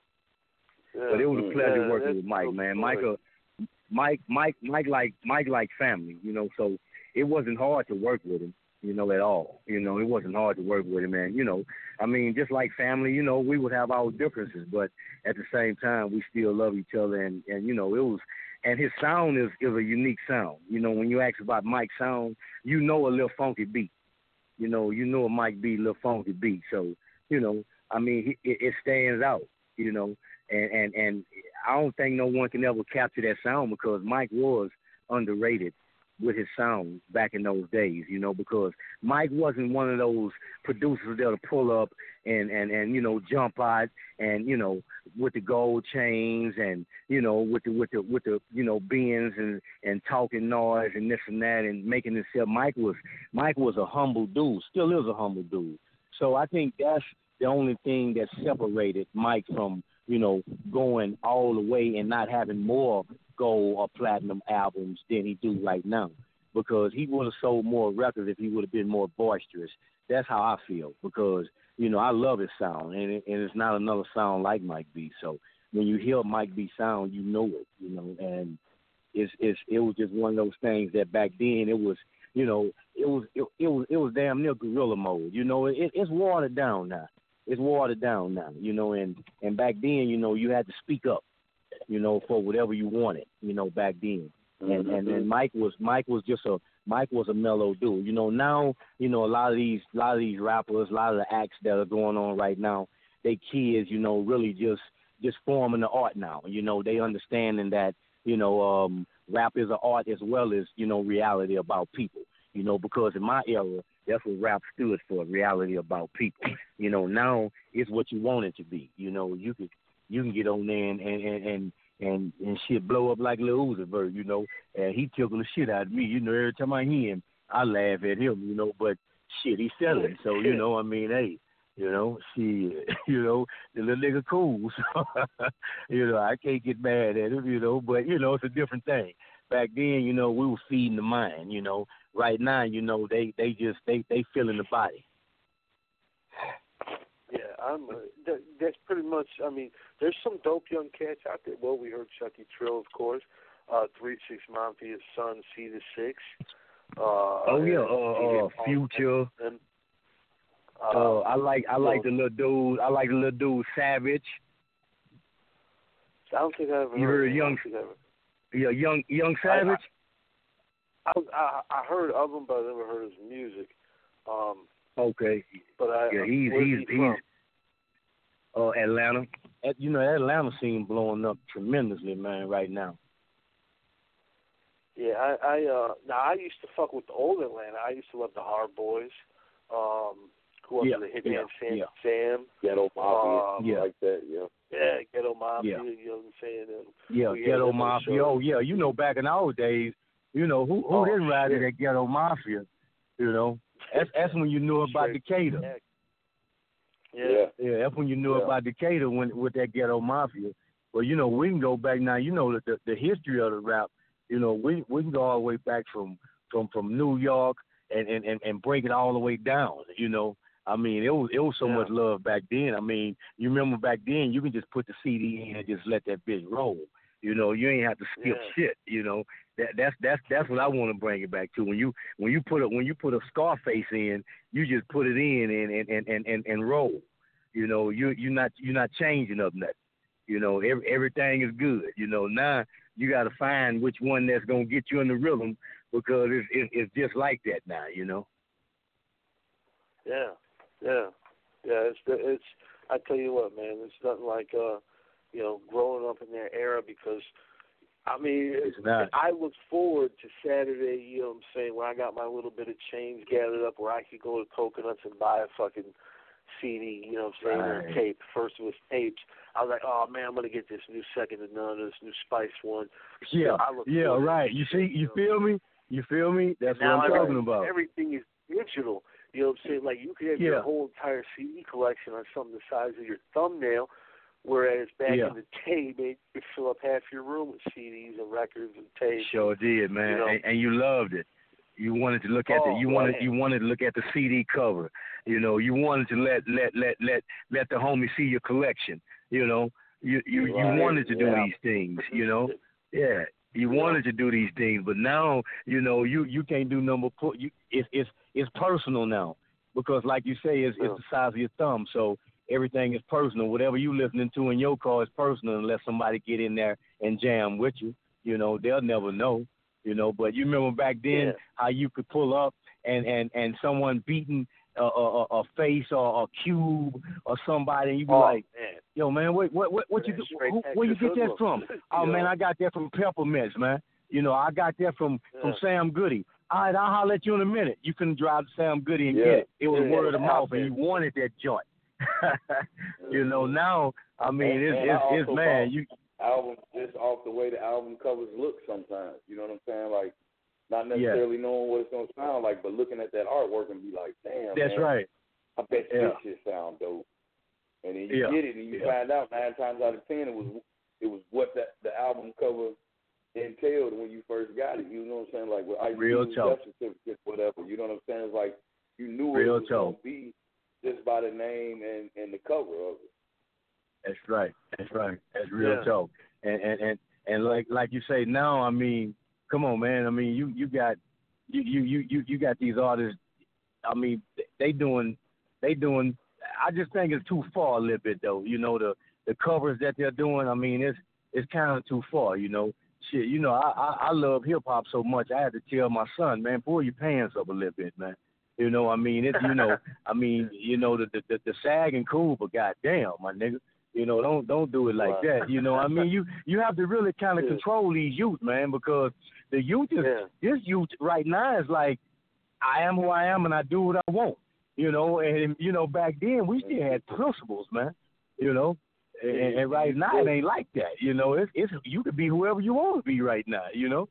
E: Yeah,
D: but it was a pleasure
E: yeah,
D: working with Mike, man. Mike, uh, Mike, Mike, Mike, like Mike, like family, you know. So it wasn't hard to work with him, you know, at all. You know, it wasn't hard to work with him, man. You know, I mean, just like family, you know, we would have our differences, but at the same time, we still love each other, and and you know, it was. And his sound is, is a unique sound. You know, when you ask about Mike's sound, you know a little funky beat. You know, you know a Mike beat, a little funky beat. So, you know, I mean, it, it stands out, you know. And, and, and I don't think no one can ever capture that sound because Mike was underrated with his sound back in those days, you know, because Mike wasn't one of those producers that'll pull up and, and, and you know, jump out and, you know, with the gold chains and, you know, with the, with the, with the, you know, Benz and, and talking noise and this and that and making himself. Mike was, Mike was a humble dude, still is a humble dude. So I think that's the only thing that separated Mike from, you know, going all the way and not having more gold or platinum albums than he do right now, because he would have sold more records if he would have been more boisterous. That's how I feel, because, you know, I love his sound, and, it, and it's not another sound like Mike B. So when you hear Mike B sound, you know it, you know, and it's it's it was just one of those things that back then it was, you know, it was it, it was it was damn near guerrilla mode, you know. It, it's watered down now. It's watered down now, you know, and, and back then, you know, you had to speak up, you know, for whatever you wanted, you know, back then. And mm-hmm. and and Mike was Mike was just a Mike was a mellow dude. You know, now, you know, a lot of these a lot of these rappers, a lot of the acts that are going on right now, they kids, you know, really just just forming the art now. You know, they understanding that, you know, um, rap is an art as well as, you know, reality about people. You know, because in my era, that's what rap stood for, reality about people. You know, now it's what you want it to be. You know, you can you can get on there and and and, and, and shit blow up like Lil Uzi Vert, you know, and he tickle the shit out of me. You know, every time I hear him, I laugh at him, you know, but shit, he's selling. So, you know, I mean, hey, you know, shit, you know, the little nigga cool. So, you know, I can't get mad at him, you know, but, you know, it's a different thing. Back then, you know, we were feeding the mind, you know. Right now, you know, they, they just, they, they feeling the body.
E: Yeah, I'm. Uh, that, that's pretty much. I mean, there's some dope young cats out there. Well, we heard Chucky Trill, of course. Uh, Three Six Mafia's son, C to Six. Uh,
D: oh yeah, uh, uh, Future. And, uh, uh, I like, I like the little dude. I like the little dude, Savage.
E: I don't think I ever
D: you
E: heard.
D: heard young, yeah, young, young Savage.
E: I, I, I, I heard of him, but I never heard his music. Um,
D: okay.
E: But I,
D: yeah, he's
E: he's
D: he's
E: he
D: he's uh, Atlanta. At, you know, that Atlanta scene blowing up tremendously, man, right now.
E: Yeah, I, I uh, now I used to fuck with the old Atlanta. I used to love the Hard Boys. Um, who was
D: yeah,
E: the Hitman
D: yeah,
E: Sam?
D: Yeah.
E: Sam.
M: Ghetto Mafia,
E: um,
M: yeah, like that, yeah.
E: Yeah, Ghetto Mafia.
D: Yeah.
E: You know what I'm saying? And
D: yeah, Ghetto Mafia. Oh yeah, you know, back in our days, you know who who
E: oh,
D: didn't ride
E: shit.
D: that Ghetto Mafia? You know, that's that's when you knew about Decatur.
E: Yeah.
D: Yeah, that's when you knew
E: yeah.
D: about Decatur when with that Ghetto Mafia. Well, you know, we can go back now. You know, the the, the history of the rap. You know, we we can go all the way back from from, from New York and, and, and, and break it all the way down. You know, I mean, it was it was so
E: yeah.
D: much love back then. I mean, you remember back then, you can just put the C D in and just let that bitch roll. You know, you ain't have to skip
E: yeah.
D: shit. You know, that that's that's that's what I want to bring it back to. When you when you put a when you put a Scarface in, you just put it in and and, and, and, and roll. You know, you you're not you're not changing up nothing. You know, every, everything is good. You know, now you got to find which one that's gonna get you in the rhythm, because it's it's, it's just like that now. You know.
E: Yeah, yeah, yeah. It's it's. I tell you what, man. It's nothing like uh, you know, growing up in that era, because I mean,
D: it's not.
E: I look forward to Saturday. You know what I'm saying? When I got my little bit of change gathered up, where I could go to Coconuts and buy a fucking C D, you know what I'm saying,
D: right.
E: or tape. First it was tapes. I was like, oh man, I'm gonna get this new Second to None, this new Spice one.
D: Yeah,
E: I look
D: yeah, right. You see, you feel me? You feel me? That's what I'm talking about.
E: Everything is digital. You know what I'm saying? Like you could have
D: yeah.
E: your whole entire C D collection on something the size of your thumbnail, Whereas back
D: Yeah.
E: in the day, man, you could fill up half your room with C Ds and records and tapes.
D: Sure did, man,
E: You know?
D: and, and you loved it. You wanted to look at
E: Oh,
D: the you wanted
E: man.
D: you wanted to look at the C D cover. You know, you wanted to let let let let let the homie see your collection. You know, you you, you
E: Right,
D: wanted to do
E: yeah.
D: these things. You know, yeah, you wanted to do these things, but now you know you you can't do number put. You it's it's it's personal now because, like you say, it's it's the size of your thumb. So everything is personal. Whatever you listening to in your car is personal unless somebody get in there and jam with you. You know, they'll never know. You know, but you remember back then
E: Yeah.
D: how you could pull up and, and, and someone beating a, a, a face or a cube or somebody, and you be
E: Oh,
D: like,
E: man.
D: "Yo, man, what what what, what you do?
E: Straight
D: Who, where you
E: Texas
D: get that
E: hoodlum.
D: from?"
E: You
D: Oh man,
E: know?
D: I got that from Peppermints, man. You know, I got that from from
E: Yeah.
D: Sam Goody. All right, I'll holler at you in a minute. You couldn't drive to Sam Goody and
M: Yeah.
D: get it. It was
E: Yeah,
D: word of
E: yeah,
D: mouth, and
E: man.
D: you wanted that joint. You know, now I mean,
M: And-
D: it's
M: and I
D: it's, it's
M: also
D: man,
M: bought
D: you
M: albums just off the way the album covers look sometimes. You know what I'm saying? Like, not necessarily knowing what it's going to sound like, but looking at that artwork and be like, damn,
D: that's
M: man,
D: right.
M: I bet
D: Yeah.
M: this shit sound dope. And then you
D: Yeah.
M: get it and you
D: Yeah.
M: find out nine times out of ten it was it was what that the album cover entailed when you first got it. You know what I'm saying? Like, well, I
D: Real
M: used
D: talk.
M: death certificate, whatever. You know what I'm saying? It's like you knew
D: Real
M: it was
D: talk.
M: going to be just by the name and, and the cover of it.
D: That's right. That's right. That's real
E: Yeah.
D: talk. And and and and like like you say now, I mean, come on, man. I mean, you you got you you you you, you got these artists. I mean, they doing they doing. I just think it's too far a little bit though. You know, the the covers that they're doing. I mean, it's it's kind of too far. You know, shit. You know, I I, I love hip hop so much. I had to tell my son, man, pull your pants up a little bit, man. You know, I mean, it's you know, I mean, you know, the the the, the sag and cool, but goddamn, my nigga. You know, don't don't do it like
E: Right.
D: that. You know, I mean, you you have to really kind of
E: Yeah.
D: control these youth, man, because the youth is
E: Yeah.
D: this youth right now is like, I am who I am and I do what I want. You know, and you know, back then we still had principles, man. You know, and, and right now it ain't like that. You know, it's it's you could be whoever you want to be right now. You know.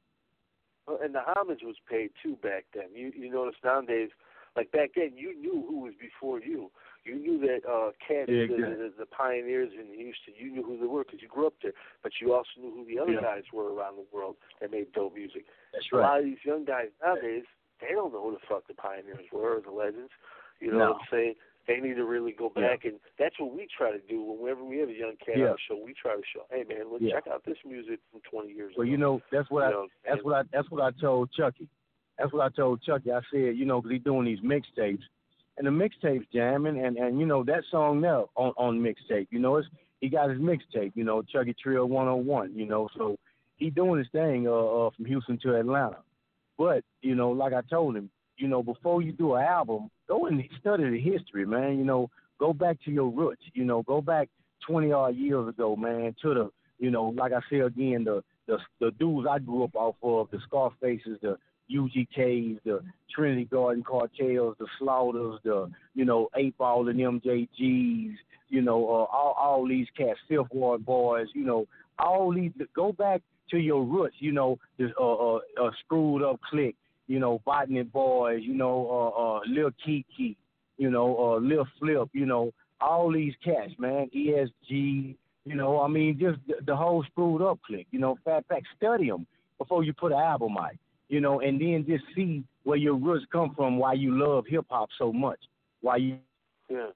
E: Well, and the homage was paid too back then. You you notice nowadays, like back then, you knew who was before you. You knew that uh, cats,
D: Yeah,
E: the,
D: exactly.
E: the, the pioneers in Houston. You knew who they were because you grew up there. But you also knew who the other
D: Yeah.
E: guys were around the world that made dope music.
D: That's
E: A lot
D: right.
E: of these young guys nowadays, they don't know who the fuck the pioneers were or the legends. You know
D: No.
E: what I'm saying? They need to really go
D: Yeah.
E: back, and that's what we try to do. Whenever we have a young cat
D: Yeah.
E: on the show, we try to show, hey man, let's
D: Yeah.
E: check out this music from twenty years
D: Well,
E: ago.
D: you know, that's what
E: You
D: I
E: know,
D: that's
E: and-
D: what I that's what I told Chucky. That's what I told Chucky. I said, you know, 'cause he's doing these mixtapes, and the mixtapes jamming, and and you know that song there on on mixtape. You know, it's he got his mixtape. You know, Chucky Trill one oh one. You know, so he doing his thing uh, uh from Houston to Atlanta. But you know, like I told him, you know, before you do an album, go and study the history, man. You know, go back to your roots. You know, go back twenty odd years ago, man, to the, you know, like I said again, the the the dudes I grew up off of, the Scarfaces, the U G Ks, the Trinity Garden Cartels, the Slaughters, the, you know, eight ball and M J Gs, you know, uh, all all these cats, Fifth Ward Boys, you know, all these. Go back to your roots, you know, this uh, uh, uh screwed up clique, you know, Botany Boys, you know, uh, uh, Lil Kiki, you know, uh, Lil Flip, you know, all these cats, man, E S G, you know, I mean, just the, the whole screwed up clique, you know, Fat Pack, study them before you put an album out, you know, and then just see where your roots come from, why you love hip hop so much, why you.
E: Yeah.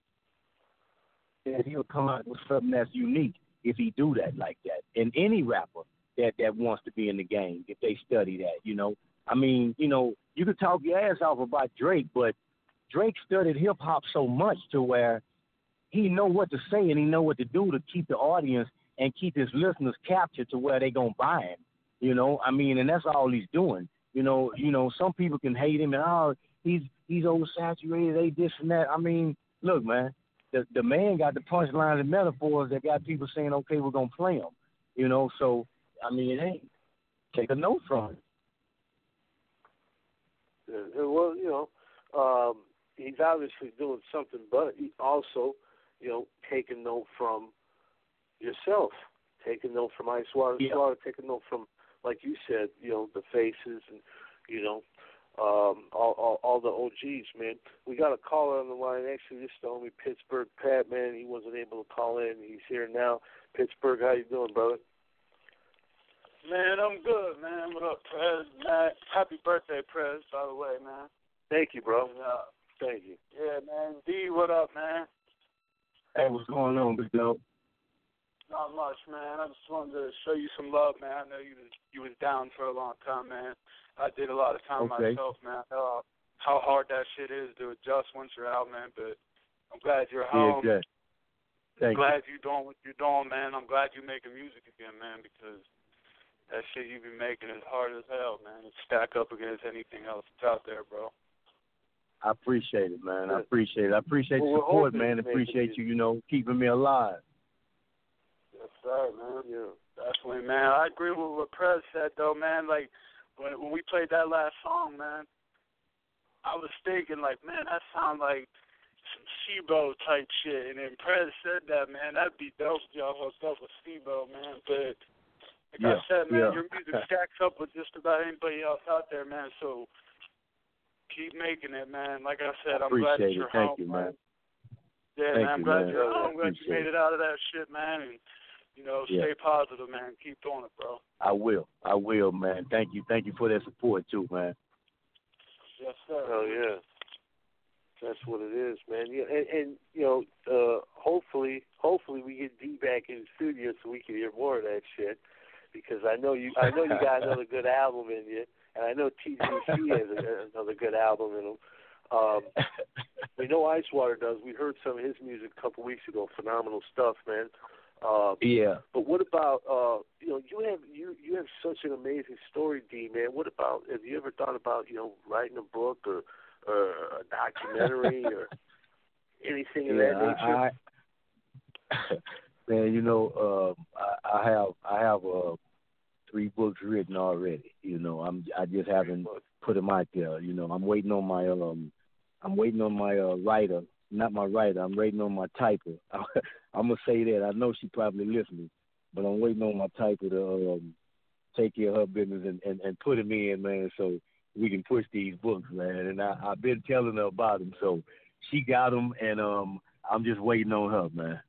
D: And he'll come out with something that's unique if he do that like that. And any rapper that, that wants to be in the game, if they study that, you know. I mean, you know, you could talk your ass off about Drake, but Drake studied hip hop so much to where he know what to say and he know what to do to keep the audience and keep his listeners captured to where they gonna buy him. You know, I mean, and that's all he's doing. You know, you know, some people can hate him and oh, he's he's oversaturated, they this and that. I mean, look, man, the the man got the punchlines and metaphors that got people saying, okay, we're gonna play him. You know, so I mean, it ain't. Take a note from it.
E: Yeah, well, you know, um, he's obviously doing something, but he also, you know, take a note from yourself. Take a note from Ice Water
D: Yeah.
E: Slaughter. Take a note from, like you said, you know, the faces and, you know, um, all, all all the O Gs, man. We got a caller on the line. Actually, this is the homie Pittsburgh Pat, man. He wasn't able to call in. He's here now. Pittsburgh, how you doing, brother?
N: Man, I'm good, man. What up, Prez? Man, happy birthday, Prez, by the way, man.
E: Thank you, bro.
N: Uh,
E: Thank you.
N: Yeah, man. D, what up, man?
D: Hey, what's going on, big dog?
N: Not much, man. I just wanted to show you some love, man. I know you was, you was down for a long time, man. I did a lot of time
D: Okay.
N: myself, man. Uh, how hard that shit is to adjust once you're out, man. But I'm glad you're home.
D: Yeah, exactly. Thank
N: I'm glad you. you're doing what you're doing, man. I'm glad you're making music again, man, because that shit you be making is hard as hell, man. It stack up against anything else that's out there, bro.
D: I appreciate it, man. I appreciate it. I appreciate
N: Well,
D: the
N: we're
D: support,
N: hoping
D: man.
N: to make
D: Appreciate
N: it.
D: you, you know, keeping me alive.
N: Yes, sir, man. Yeah, definitely, man. I agree with what Prez said, though, man. Like, when when we played that last song, man, I was thinking, like, man, that sounds like some SIBO type shit. And then Prez said that, man, that'd be dope if y'all hooked up with SIBO, man. But like
D: Yeah,
N: I said, man,
D: yeah.
N: your music stacks up with just about anybody else out there, man. So keep making it, man. Like I said, I'm glad that
D: Appreciate it.
N: you're
D: Thank
N: home.
D: you, man.
N: Yeah,
D: Thank
N: man, I'm
D: you,
N: glad
D: man.
N: you're home. I'm glad you
D: Appreciate
N: made it out of that shit, man. And, you know,
D: Yeah.
N: stay positive, man. Keep doing it, bro.
D: I will. I will, man. Thank you. Thank you for that support, too, man.
N: Yes, sir.
E: Oh yeah, that's what it is, man. Yeah, and, and you know, uh, hopefully, hopefully we get D back in the studio so we can hear more of that shit. Because I know you, I know you got another good album in you, and I know T G C has a, another good album in him. Um, we know Icewater does. We heard some of his music a couple weeks ago. Phenomenal stuff, man. Uh,
D: Yeah.
E: But what about uh, you know you have you you have such an amazing story, D, man. What about, have you ever thought about, you know, writing a book or or a documentary or anything of
D: Yeah,
E: that nature?
D: I, I, man, you know, uh, I, I have I have uh, three books written already. You know, I'm I just haven't put them out there. You know, I'm waiting on my um, I'm waiting on my uh, writer, not my writer. I'm waiting on my typer. I'm gonna say that. I know she probably listening, but I'm waiting on my typer to um, take care of her business and, and, and put them in, man, so we can push these books, man. And I, I've been telling her about them, so she got them, and um, I'm just waiting on her, man.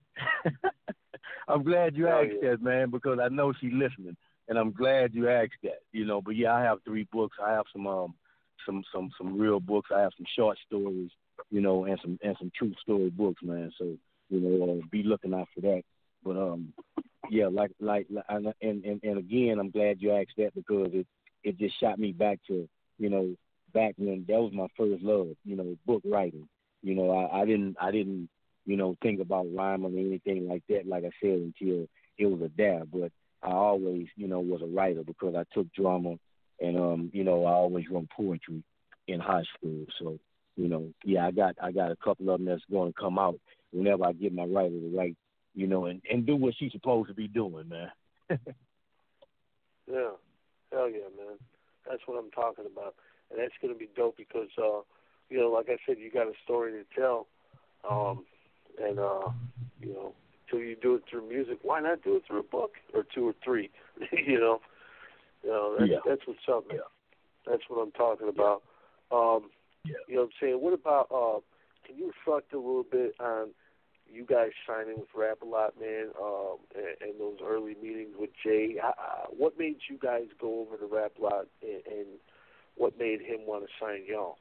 D: I'm glad you
E: Oh,
D: asked
E: yeah.
D: that, man, because I know she's listening, and I'm glad you asked that, you know. But yeah, I have three books. I have some um, some some some real books. I have some short stories, you know, and some and some true story books, man. So you know, uh, be looking out for that. But um, yeah, like like and and and again, I'm glad you asked that because it it just shot me back to, you know, back when that was my first love, you know, book writing. You know, I, I didn't I didn't you know think about rhyming or anything like that, like I said, until it was a dab. But I always, you know, was a writer because I took drama, and um, you know, I always wrote poetry in high school. So, you know, yeah, I got I got a couple of them that's going to come out whenever I get my writer to write, you know, and, and do what she's supposed to be doing, man.
E: Yeah, hell yeah, man. That's what I'm talking about, and that's gonna be dope because, uh, you know, like I said, you got a story to tell, um, and uh, you know, till you do it through music, why not do it through a book or two or three? you know, you know, that's,
D: Yeah.
E: that's what's up. Man. That's what I'm talking about. Um,
D: yeah.
E: You know what I'm saying? What about? Uh, can you reflect a little bit on you guys signing with Rap A Lot, man, um, and, and those early meetings with Jay? Uh, what made you guys go over to Rap A Lot, and, and what made him want to sign y'all?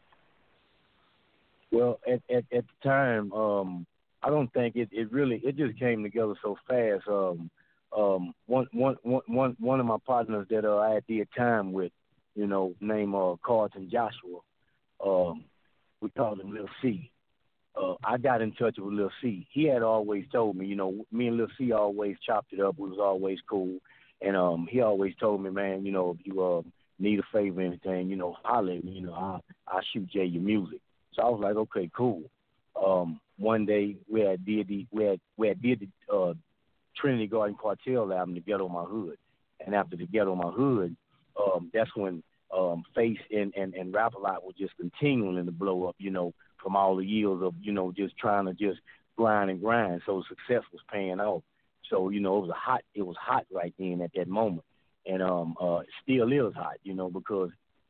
D: Well, at at, at the time, um, I don't think it, it really it just came together so fast. Um, um, one one one one one of my partners that uh, I did time with, you know, named uh, Carlton Joshua. Um, we called him Lil C. Uh, I got in touch with Lil C. He had always told me, you know, me and Lil C always chopped it up. We was always cool, and um, he always told me, man, you know, if you uh, need a favor, or anything, you know, holler at me. You know, I I shoot Jay your music. So I was like, okay, cool. Um, one day we had did the we had we had did the uh, Trinity Garden Cartel album, The Ghetto My Hood, and after The Ghetto My Hood, um, that's when um, Face and, and and Rap A Lot was just continuing to blow up, you know, from all the years of, you know, just trying to just grind and grind. So success was paying off. So, you know, it was a hot it was hot right then at that moment, and um, uh, it still is hot, you know, because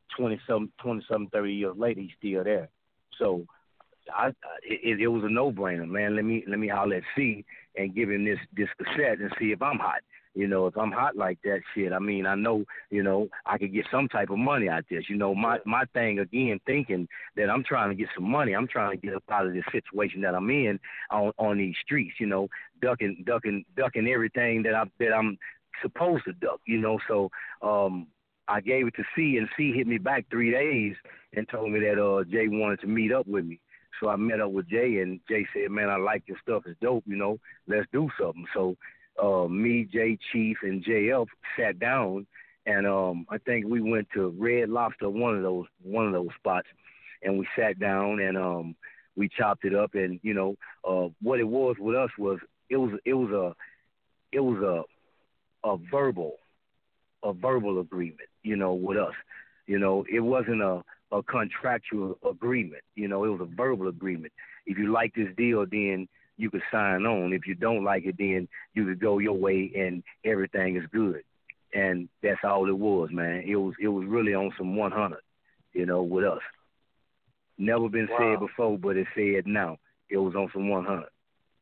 D: twenty some, twenty some, thirty years later, he's still there. So, I, it, it was a no brainer, man. Let me let me holler at C and give him this this cassette and see if I'm hot. You know, if I'm hot like that, shit. I mean, I know, you know, I could get some type of money out this. You know, my my thing again, thinking that I'm trying to get some money. I'm trying to get up out of this situation that I'm in on on these streets. You know, ducking ducking ducking everything that I that I'm supposed to duck. You know, so um, I gave it to C, and C hit me back three days and told me that uh Jay wanted to meet up with me. So I met up with Jay, and Jay said, "Man, I like your stuff. It's dope. You know, let's do something." So. Uh, me, Jay, Chief, and J F sat down, and um, I think we went to Red Lobster, one of those one of those spots, and we sat down and um, we chopped it up. And you know, uh, what it was with us was it was it was a it was a a verbal a verbal agreement. You know, with us, you know, it wasn't a a contractual agreement. You know, it was a verbal agreement. If you like this deal, then you could sign on. If you don't like it, then you could go your way and everything is good. And that's all it was, man. It was it was really on some one hundred, you know, with us. Never been
E: Wow.
D: said before, but it's said now. It was on some one hundred.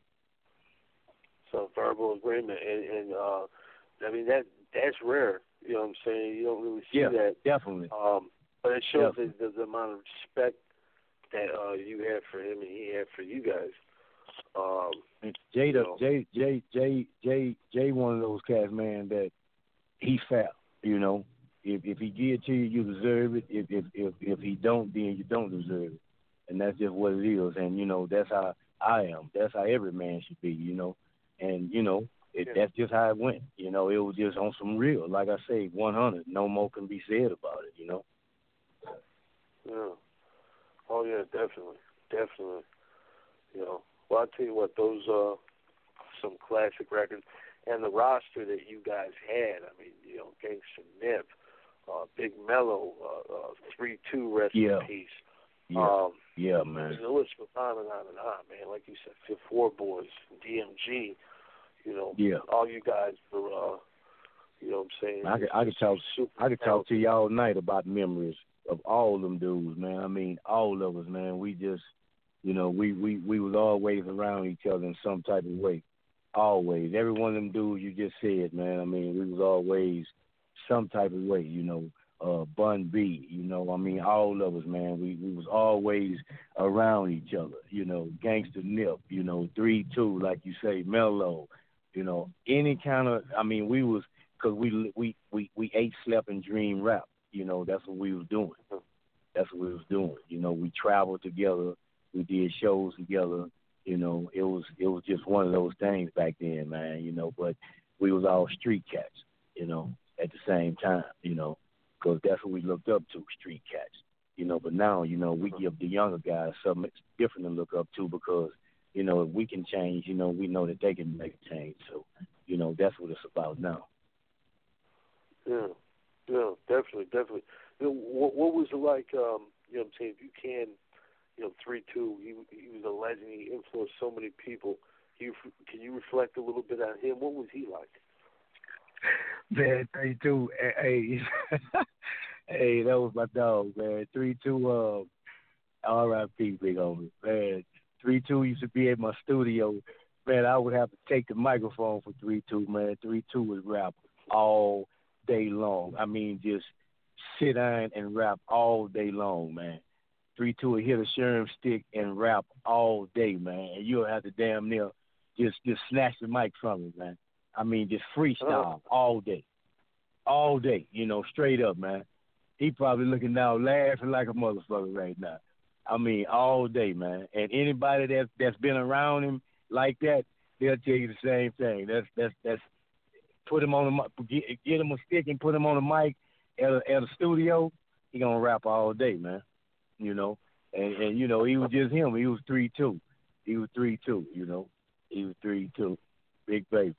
E: So verbal agreement, and, and uh, I mean that that's rare. You know what I'm saying? You don't really see
D: yeah,
E: that.
D: definitely.
E: Um, but it shows
D: definitely.
E: the, the, the amount of respect that uh, you had for him and he had for you guys. Um,
D: Jay, the,
E: you know.
D: Jay, Jay, Jay, Jay, Jay, one of those cats, man, that he's fair. You know, if if he give it to you, you deserve it. If if if if he don't, then you don't deserve it, and that's just what it is. And you know, that's how I am. That's how every man should be. You know, and you know, it,
E: Yeah.
D: that's just how it went. You know, it was just on some real. Like I say, one hundred. No more can be said about it. You know.
E: Yeah. Oh yeah, definitely, definitely. You know. Well, I'll tell you what, those uh, some classic records, and the roster that you guys had. I mean, you know, Gangsta Nip, uh, Big Mello, uh, uh, three two, rest
D: Yeah.
E: in peace.
D: Yeah.
E: Um,
D: yeah, man.
E: and the list goes on and on and on, man. Like you said, Fifth Four Boys, D M G. You know,
D: Yeah.
E: all you guys were. Uh, you know what I'm saying?
D: I could I could talk
E: super
D: I could talk to you all night about memories of all them dudes, man. I mean, all of us, man. We just. You know, we, we, we was always around each other in some type of way. Always. Every one of them dudes you just said, man, I mean, we was always some type of way, you know, uh, Bun B, you know, I mean, all of us, man, we, we was always around each other, you know, Gangsta Nip, you know, three two, like you say, Mellow, you know, any kind of, I mean, we was, because we, we, we, we ate, slept, and dreamed rap, you know, that's what we was doing. That's what we was doing. You know, we traveled together. We did shows together, you know. It was it was just one of those things back then, man, you know. But we was all street cats, you know, at the same time, you know, because that's what we looked up to, street cats, you know. But now, you know, we give the younger guys something different to look up to because, you know, if we can change, you know, we know that they can make a change. So, you know, that's what it's about now.
E: Yeah, yeah, definitely, definitely. You know, what, what was it like, um, you know what I'm saying, if you can, you know, three two, he, he was a legend, he influenced so many people. You, can you reflect a little bit on him? What was he like?
D: Man, three two, hey, hey, that was my dog, man. three two, uh, R I P, big homie, man. three two used to be at my studio. Man, I would have to take the microphone for three two, man. three two was rap all day long. I mean, just sit down and rap all day long, man. three two would hit a Sherm stick and rap all day, man. And you'll have to damn near just just snatch the mic from him, man. I mean, just freestyle uh-huh. all day. All day, you know, straight up, man. He probably looking now laughing like a motherfucker right now. I mean, all day, man. And anybody that's that's been around him like that, they'll tell you the same thing. That's that's that's put him on the get, get him a stick and put him on the mic at a, at a studio. He gonna rap all day, man. You know, and, and you know, he was just him. He was three two. He was three two. You know, he was three two. Big baby.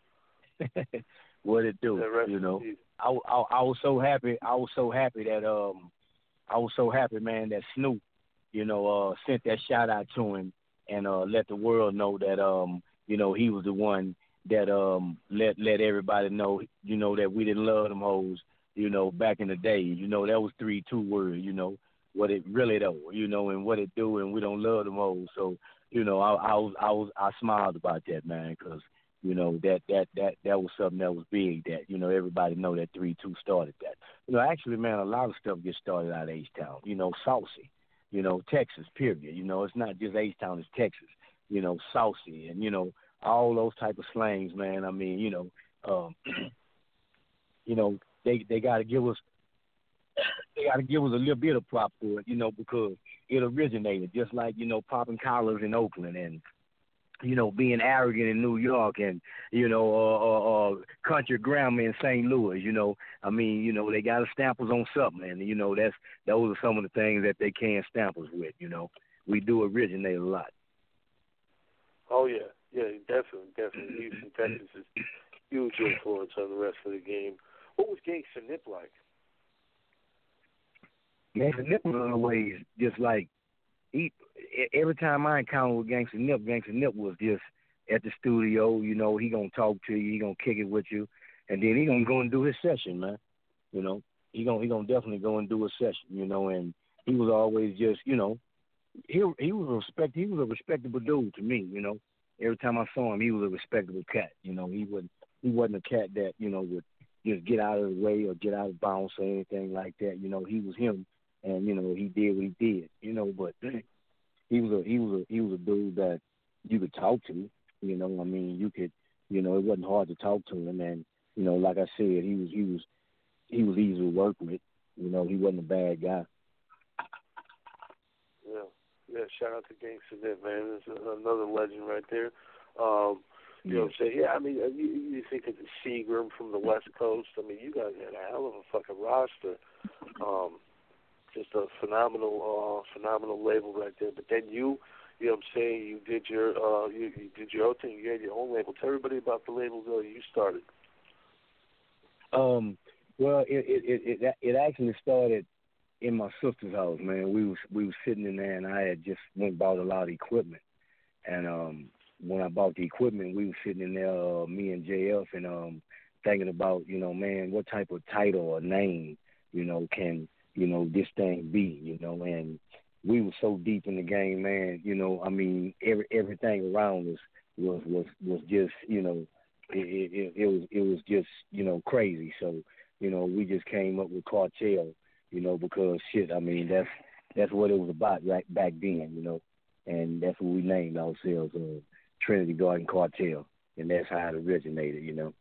D: What it do? You know, I, I I was so happy. I was so happy that um, I was so happy, man, that Snoop, you know, uh, sent that shout out to him and uh, let the world know that um, you know, he was the one that um let let everybody know, you know, that we didn't love them hoes. you know, back in the day. You know, that was three two words, you know, what it really though, you know, and what it do, and we don't love them old. So, you know, I, I was I was I smiled about that, man, because you know that that that that was something that was big. That you know everybody know that three two started that. You know, actually, man, a lot of stuff gets started out of H-Town. You know, Saucy, you know, Texas. Period. You know, it's not just H-Town, it's Texas. You know, Saucy, and you know all those type of slangs, man. I mean, you know, um, you know they they got to give us they got to give us a little bit of prop for it, you know, because it originated just like you know popping collars in Oakland and. You know, being arrogant in New York and, you know, uh, uh, uh, country grammar in Saint Louis, you know. I mean, you know, they got to stamp us on something. And, you know, that's those are some of the things that they can stamp us with, you know. We do originate a lot.
E: Oh, yeah. Yeah, definitely, definitely. Houston, Texas is huge influence on the rest of the game. What was Gangsta Nip like?
D: Gangsta Nip was always just like, He, every time I encountered with Gangsta Nip, Gangsta Nip was just at the studio. You know, he gonna talk to you, he gonna kick it with you, and then he gonna go and do his session, man. You know, he gonna he gonna definitely go and do a session. You know, and he was always just, you know, he he was a respect he was a respectable dude to me. You know, every time I saw him, he was a respectable cat. You know, he would he wasn't a cat that you know would just get out of the way or get out of bounds or anything like that. You know, he was him. And you know he did what he did, you know. But he was a he was a he was a dude that you could talk to, you know. I mean, you could, you know, it wasn't hard to talk to him. And you know, like I said, he was he was he was easy to work with. You know, he wasn't a bad guy.
E: Yeah, yeah. Shout out to Gangsta Nip, man. There's another legend right there. Um, you know what I'm saying? Yeah, I mean, you, you think of the Seagram from the West Coast. I mean, you guys had a hell of a fucking roster. Um, Just a phenomenal, uh, phenomenal label right there. But then you, you know what I'm saying, you did your, uh, you, you did your own thing. You had your own label. Tell everybody about the label that you started.
D: Um, well, it it it it, it actually started in my sister's house, man. We was we was sitting in there, and I had just went and bought a lot of equipment. And um, when I bought the equipment, we were sitting in there, uh, me and J F, and um, thinking about, you know, man, what type of title or name, you know, can you know, this thing be, you know, and we were so deep in the game, man, you know, I mean, every everything around us was, was, was just, you know, it, it, it was, it was just, you know, crazy. So, you know, we just came up with Cartel, you know, because shit, I mean, that's, that's what it was about right back then, you know, and that's what we named ourselves, uh, Trinity Garden Cartel, and that's how it originated, you know.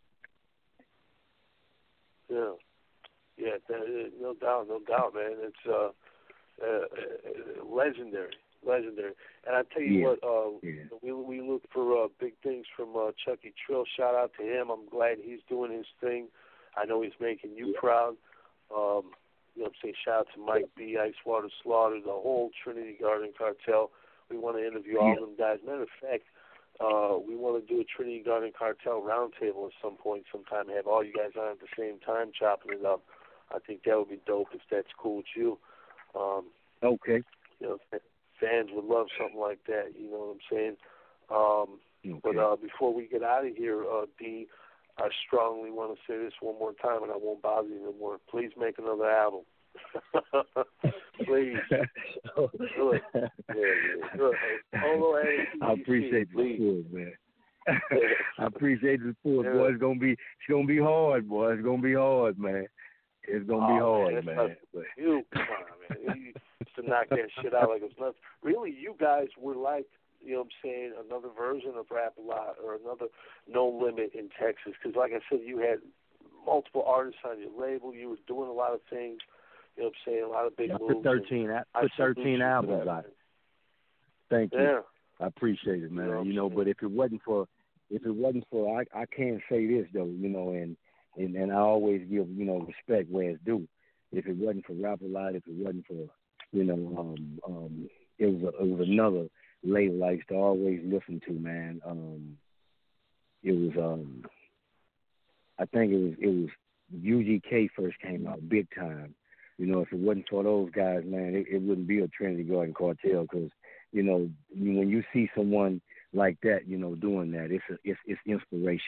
E: Yeah. Yeah, that, no doubt, no doubt, man. It's uh, uh, uh, legendary, legendary. And I tell you
D: yeah.
E: what, uh,
D: yeah.
E: we we look for uh, big things from uh, Chucky Trill. Shout out to him. I'm glad he's doing his thing. I know he's making you yeah. proud. Um, you know what I'm saying? Shout out to Mike B, Ice Water Slaughter, the whole Trinity Garden Cartel. We want to interview all
D: yeah.
E: them guys. Matter of fact, uh, we want to do a Trinity Garden Cartel roundtable at some point, sometime. Have all you guys on at the same time, chopping it up. I think that would be dope if that's cool with you. Um,
D: okay.
E: You know, fans would love something like that. You know what I'm saying? Um,
D: okay.
E: But uh, before we get out of here, uh, D, I strongly want to say this one more time, and I won't bother you no more. Please make another album. Please.
D: oh.
E: Good. Yeah, yeah. Good. Polo
D: I appreciate the support, man. I appreciate the support, yeah. boy. It's gonna be, it's gonna be hard, boy. It's gonna be hard, man. It's gonna
E: oh,
D: be hard,
E: man.
D: man. But
E: you come on, man. You used to knock that shit out like it was nothing. Really, you guys were like, you know what I'm saying, another version of Rap A Lot or another No Limit in Texas. Because, like I said, you had multiple artists on your label. You were doing a lot of things. You know what I'm saying? A lot of big
D: I
E: moves.
D: put thirteen, I put thirteen albums out. Thank you.
E: Yeah.
D: I appreciate it, man.
E: You know,
D: you know but if it wasn't for, if it wasn't for, I I can't say this though, you know, and. And, and I always give, you know, respect where it's due. If it wasn't for Rap A Lot, if it wasn't for, you know, um, um, it was a, it was another label I used to always listen to, man. Um, it was, um, I think it was, it was U G K first came out big time. You know, if it wasn't for those guys, man, it, it wouldn't be a Trinity Garden Cartel because, you know, when you see someone like that, you know, doing that, it's a, it's it's inspiration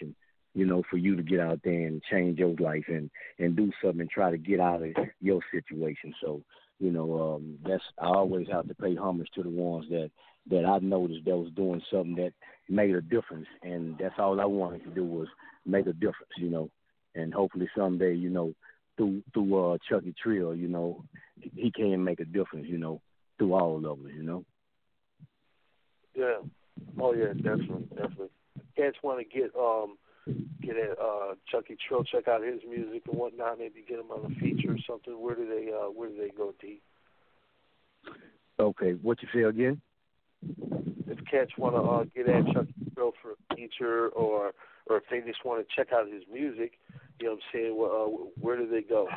D: you know, for you to get out there and change your life and, and do something and try to get out of your situation. So, you know, um, that's I always have to pay homage to the ones that, that I noticed that was doing something that made a difference, and that's all I wanted to do was make a difference, you know. And hopefully someday, you know, through through uh, Chucky Trill, you know, he can make a difference, you know, through all of us, you know.
E: Yeah. Oh yeah, definitely, definitely. Cats want to get um get at uh, Chucky Trill, check out his music and whatnot. Maybe get him on a feature or something. Where do they uh, where do they go, D?
D: Okay, what you say again?
E: If cats want to uh, get at Chucky Trill for a feature, or or if they just want to check out his music, you know what I'm saying? Well, uh, where do they go?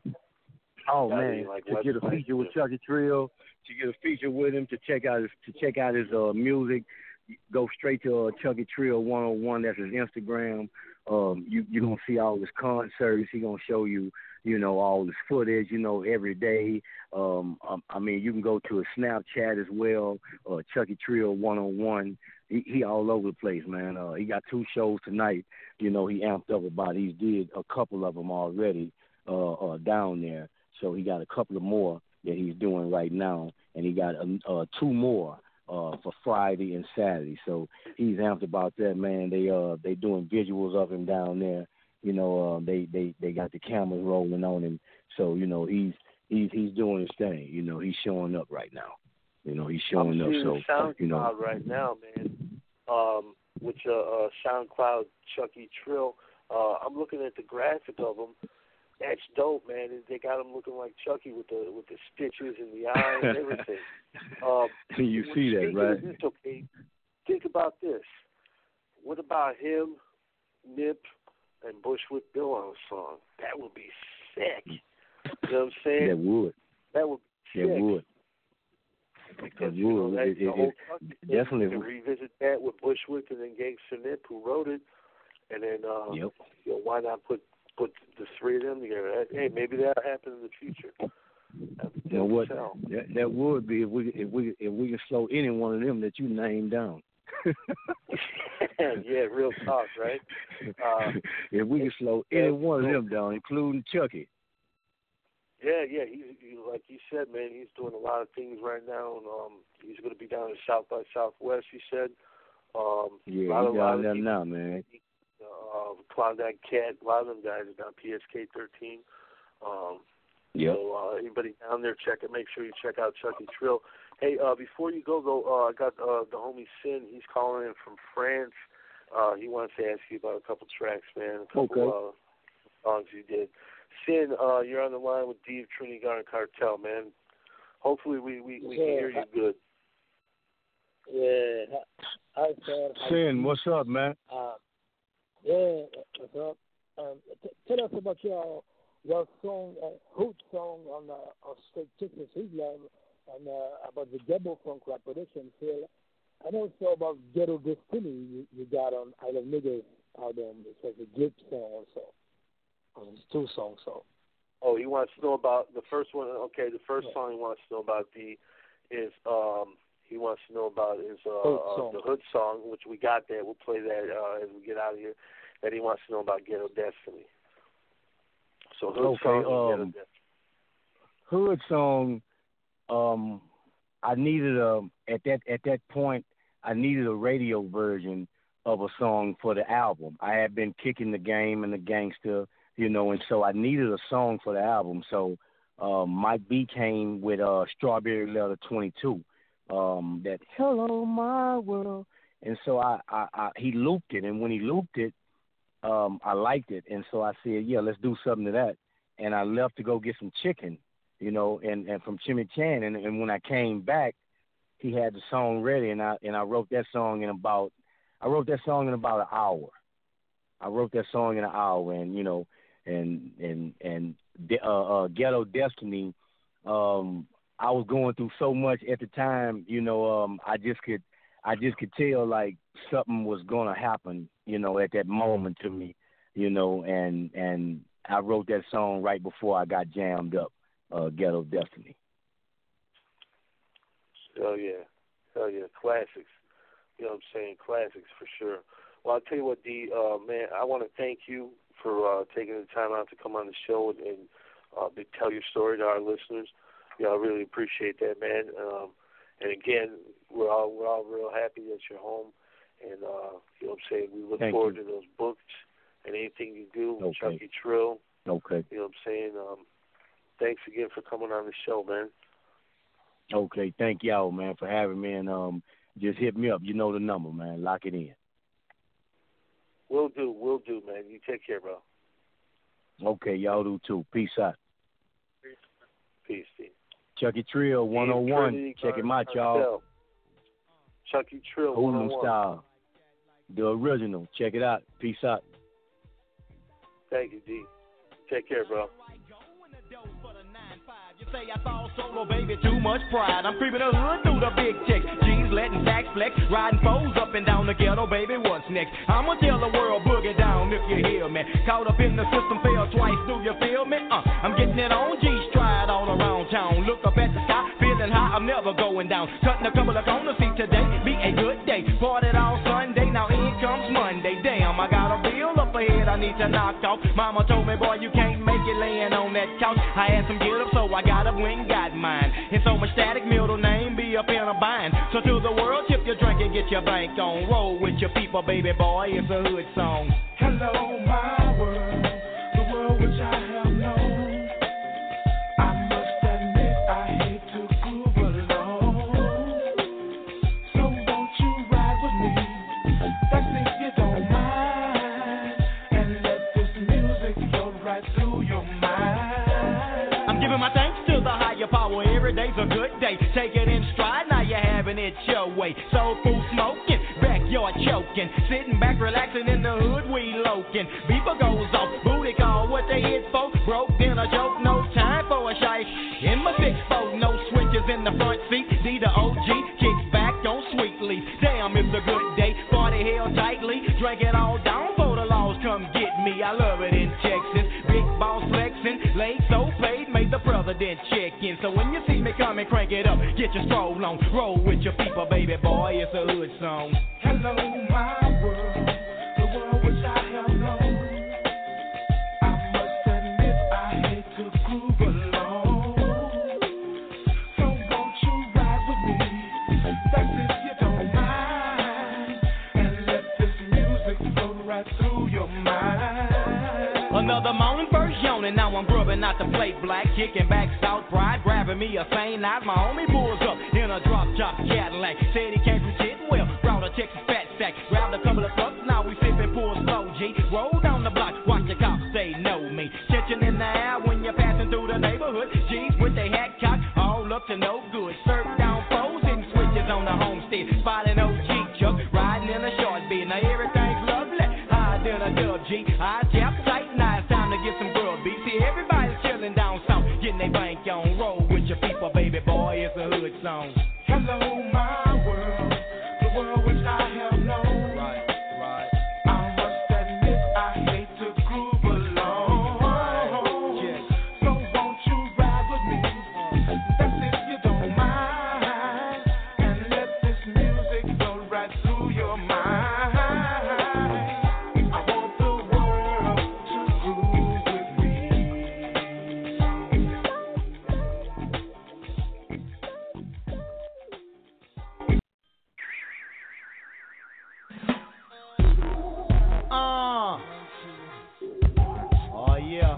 D: Oh
E: Got
D: man,
E: any, like,
D: to get a feature with Chucky Trill, to get a feature with him, to check out his to check out his uh, music, go straight to uh, Chucky Trill one oh one. That's his Instagram. Um, you you're gonna see all his concerts. He's gonna show you, you know, all his footage, you know, every day. Um, um, I mean, you can go to his Snapchat as well, uh, Chucky Trill one oh one. He, he all over the place, man. Uh, he got two shows tonight. You know, he amped up about it. He did a couple of them already uh, uh, down there. So he got a couple of more that he's doing right now, and he got uh, two more uh, for Friday and Saturday. So he's amped about that, man. They uh they doing visuals of him down there. You know, uh, they they they got the cameras rolling on him. So you know he's he's he's doing his thing. You know, he's showing up right now. You know, he's showing
E: I'm
D: up.
E: seeing
D: So
E: SoundCloud
D: you know,
E: right now, man. Um, with uh, uh, SoundCloud Chucky Trill, uh, I'm looking at the graphic of him. That's dope, man. They got him looking like Chucky with the with the stitches in the eye and everything. Um,
D: you see that, right?
E: This, okay, think about this. What about him, Nip, and Bushwick Bill on a song? That would be sick. You know what I'm saying?
D: That would.
E: That would be
D: That
E: sick.
D: would.
E: Because
D: It
E: you know
D: would.
E: that's
D: It-
E: the
D: it-
E: whole
D: it-
E: Chucky thing.
D: definitely
E: You can
D: would.
E: revisit that with Bushwick and then Gangsta Nip, who wrote it, and then uh,
D: Yep.
E: you know, why not put put the three of them together? Hey, maybe that'll happen in the future.
D: You know what? That, that would be if we if we if we can slow any one of them that you named down.
E: Yeah, real talk, right? Uh,
D: if we can slow any one of them down, including Chucky.
E: Yeah, yeah. He's he, like you said, man. He's doing a lot of things right now, and um, he's going to be down in South by Southwest. He said. Um,
D: Yeah,
E: a lot,
D: he's
E: a lot
D: down
E: of
D: there
E: people,
D: now, man.
E: Uh, Klondike Cat, a lot of them guys are down P S K thirteen. Um,
D: Yep.
E: So uh, anybody down there, check it. Make sure you check out Chucky Trill. Hey, uh, before you go, though, uh, I got uh, the homie Sin. He's calling in from France. Uh, he wants to ask you about a couple tracks, man. A couple
D: Okay.
E: uh, songs you did. Sin, uh, you're on the line with Dave Trinity Garden Cartel, man. Hopefully we, we, we can
O: Yeah,
E: hear you good.
O: Yeah. Hi, sir. Hi.
D: Sin, what's up, man?
O: Uh, yeah, what's up? Um, t- tell us about your your song, uh, hood song on uh, on Straight Texas Islam, and uh, about the Ghetto Funk rap production, Phil. And also about Ghetto Destiny you, you got on I Love Niggas album. It was a good song also. Um, it's two songs, so.
E: Oh, he wants to know about the first one. Okay, the first yeah. song he wants to know about the is um he wants to know about is uh,
O: hood
E: uh the Hood song, which we got there. We'll play that uh, as we get out of here. And he wants to know about Ghetto Destiny. So Hood
D: okay,
E: song,
D: um,
E: Ghetto Destiny.
D: Hood song. Um, I needed a at that at that point. I needed a radio version of a song for the album. I had been kicking the game and the gangster, you know, and so I needed a song for the album. So um, Mike B came with uh, Strawberry Letter twenty-two, um, that Hello My World. And so I, I, I he looped it, and when he looped it, um, I liked it. And so I said, yeah, let's do something to that. And I left to go get some chicken, you know, and, and from Chimichan. And, and when I came back, he had the song ready, and I and I wrote that song in about I wrote that song in about an hour. I wrote that song in an hour, and you know, and and and uh, uh, Ghetto Destiny. Um, I was going through so much at the time, you know. Um, I just could I just could tell like something was gonna happen, you know, at that moment to me, you know, and and I wrote that song right before I got jammed up. Uh, Ghetto Destiny.
E: Hell yeah. Hell yeah. Classics. You know what I'm saying? Classics for sure. Well, I'll tell you what, D, uh, man, I want to thank you for uh, taking the time out to come on the show and, and uh, to tell your story to our listeners. Yeah, I really appreciate that, man. Um, and again, we're all we're all real happy that you're home, and uh, you know what I'm saying. We look
D: Thank
E: forward
D: you.
E: to those books and anything you do with
D: Okay.
E: Chucky Trill.
D: Okay.
E: You know what I'm saying. Um, thanks again for coming on the show, man.
D: Okay. Thank y'all, man, for having me. And um, just hit me up. You know the number, man. Lock it in.
E: Will do, will do, man. You take care, bro.
D: Okay, y'all do too. Peace out.
E: Peace, Steve.
D: Chucky Trill one oh one. Check him out, y'all.
E: Chucky Trill
D: Hoodlum
E: one oh one.
D: style. The original. Check it out. Peace out.
E: Thank you, D. Take care, bro.
I: You say I fall solo, baby, too much pride. I'm creeping the hood through the big chicks. G's letting sacks flex, riding foes up and down the ghetto, baby, what's next? I'ma tell the world, boogie down if you hear me. Caught up in the system, fell twice, do you feel me? Uh, I'm getting it on G stride all around town. Look up at the sky, feeling high, I'm never going down. Cutting a couple of corners, see today be a good day. Parted all Sunday, now in comes Monday. Damn, I got a bill up ahead I need to knock off. Mama told me, boy, you can't make it laying on that couch. I had some get up, so I got up, went and got mine. And so much static, middle name be up in a bind. So to the world, tip your drink and get your bank on. Roll with your people, baby boy, it's a hood song.
P: Hello, my world, the world which I have known. I must admit I hate to groove alone. So won't you ride with me? That's if you don't mind. And let this music flow right through your mind.
I: I'm giving my thanks to the higher power. Every day's a good day. Take it in stride, now you're having it your way. Soul food smoking, backyard choking. Sitting back, relaxing in the hood, we loking. Beeper goes off, booty call, what they hit for? Broke, then a joke, no time for a shite. In my six four, no switches in the front seat. D the O G, kicks back on sweet leaf. Damn, it's a good day, party held tightly. Drink it all down for the laws, come get me. I love it in Texas. Big boss flexing, late so paid, made the president check in. So when you see me come and crank it up, get your stroll on. Roll with your people, baby boy, it's a hood song.
P: Hello, my world, the world which I have known. I must admit I hate to groove alone. So won't you ride with me? That's if you don't mind. And let this music flow right through your mind.
I: Another morning, first yawning, now I'm grubbing out the plate black, kicking back South Pride, grabbing me a Saint Night. My homie pulls up in a drop top Cadillac, said he came from Tidwell, brought a Texas fat sack, grabbed a couple of trucks, now we sipping poor slow G. Roll down the block, watch the cops, they know me. Catching in the air when you're passing through the neighborhood. G's with their hat cocked, all up to no good. Surf down foes and switches on the homestead, spotting O G truck, riding in a short beat. Now everything's lovely, higher than a dub G. I tap tight, now it's time to get some grub beat. See everybody's chilling down south, getting their bank on. Roll with your people, baby boy, it's a hood song.
P: Hello, my world, the world which I have known.
I: Right, right.
P: I must admit I hate to groove alone.
I: Yes.
P: So won't you ride with me? That's if you don't mind. And let this music go right through your mind. I want the world to groove with me.
I: Uh. Oh yeah.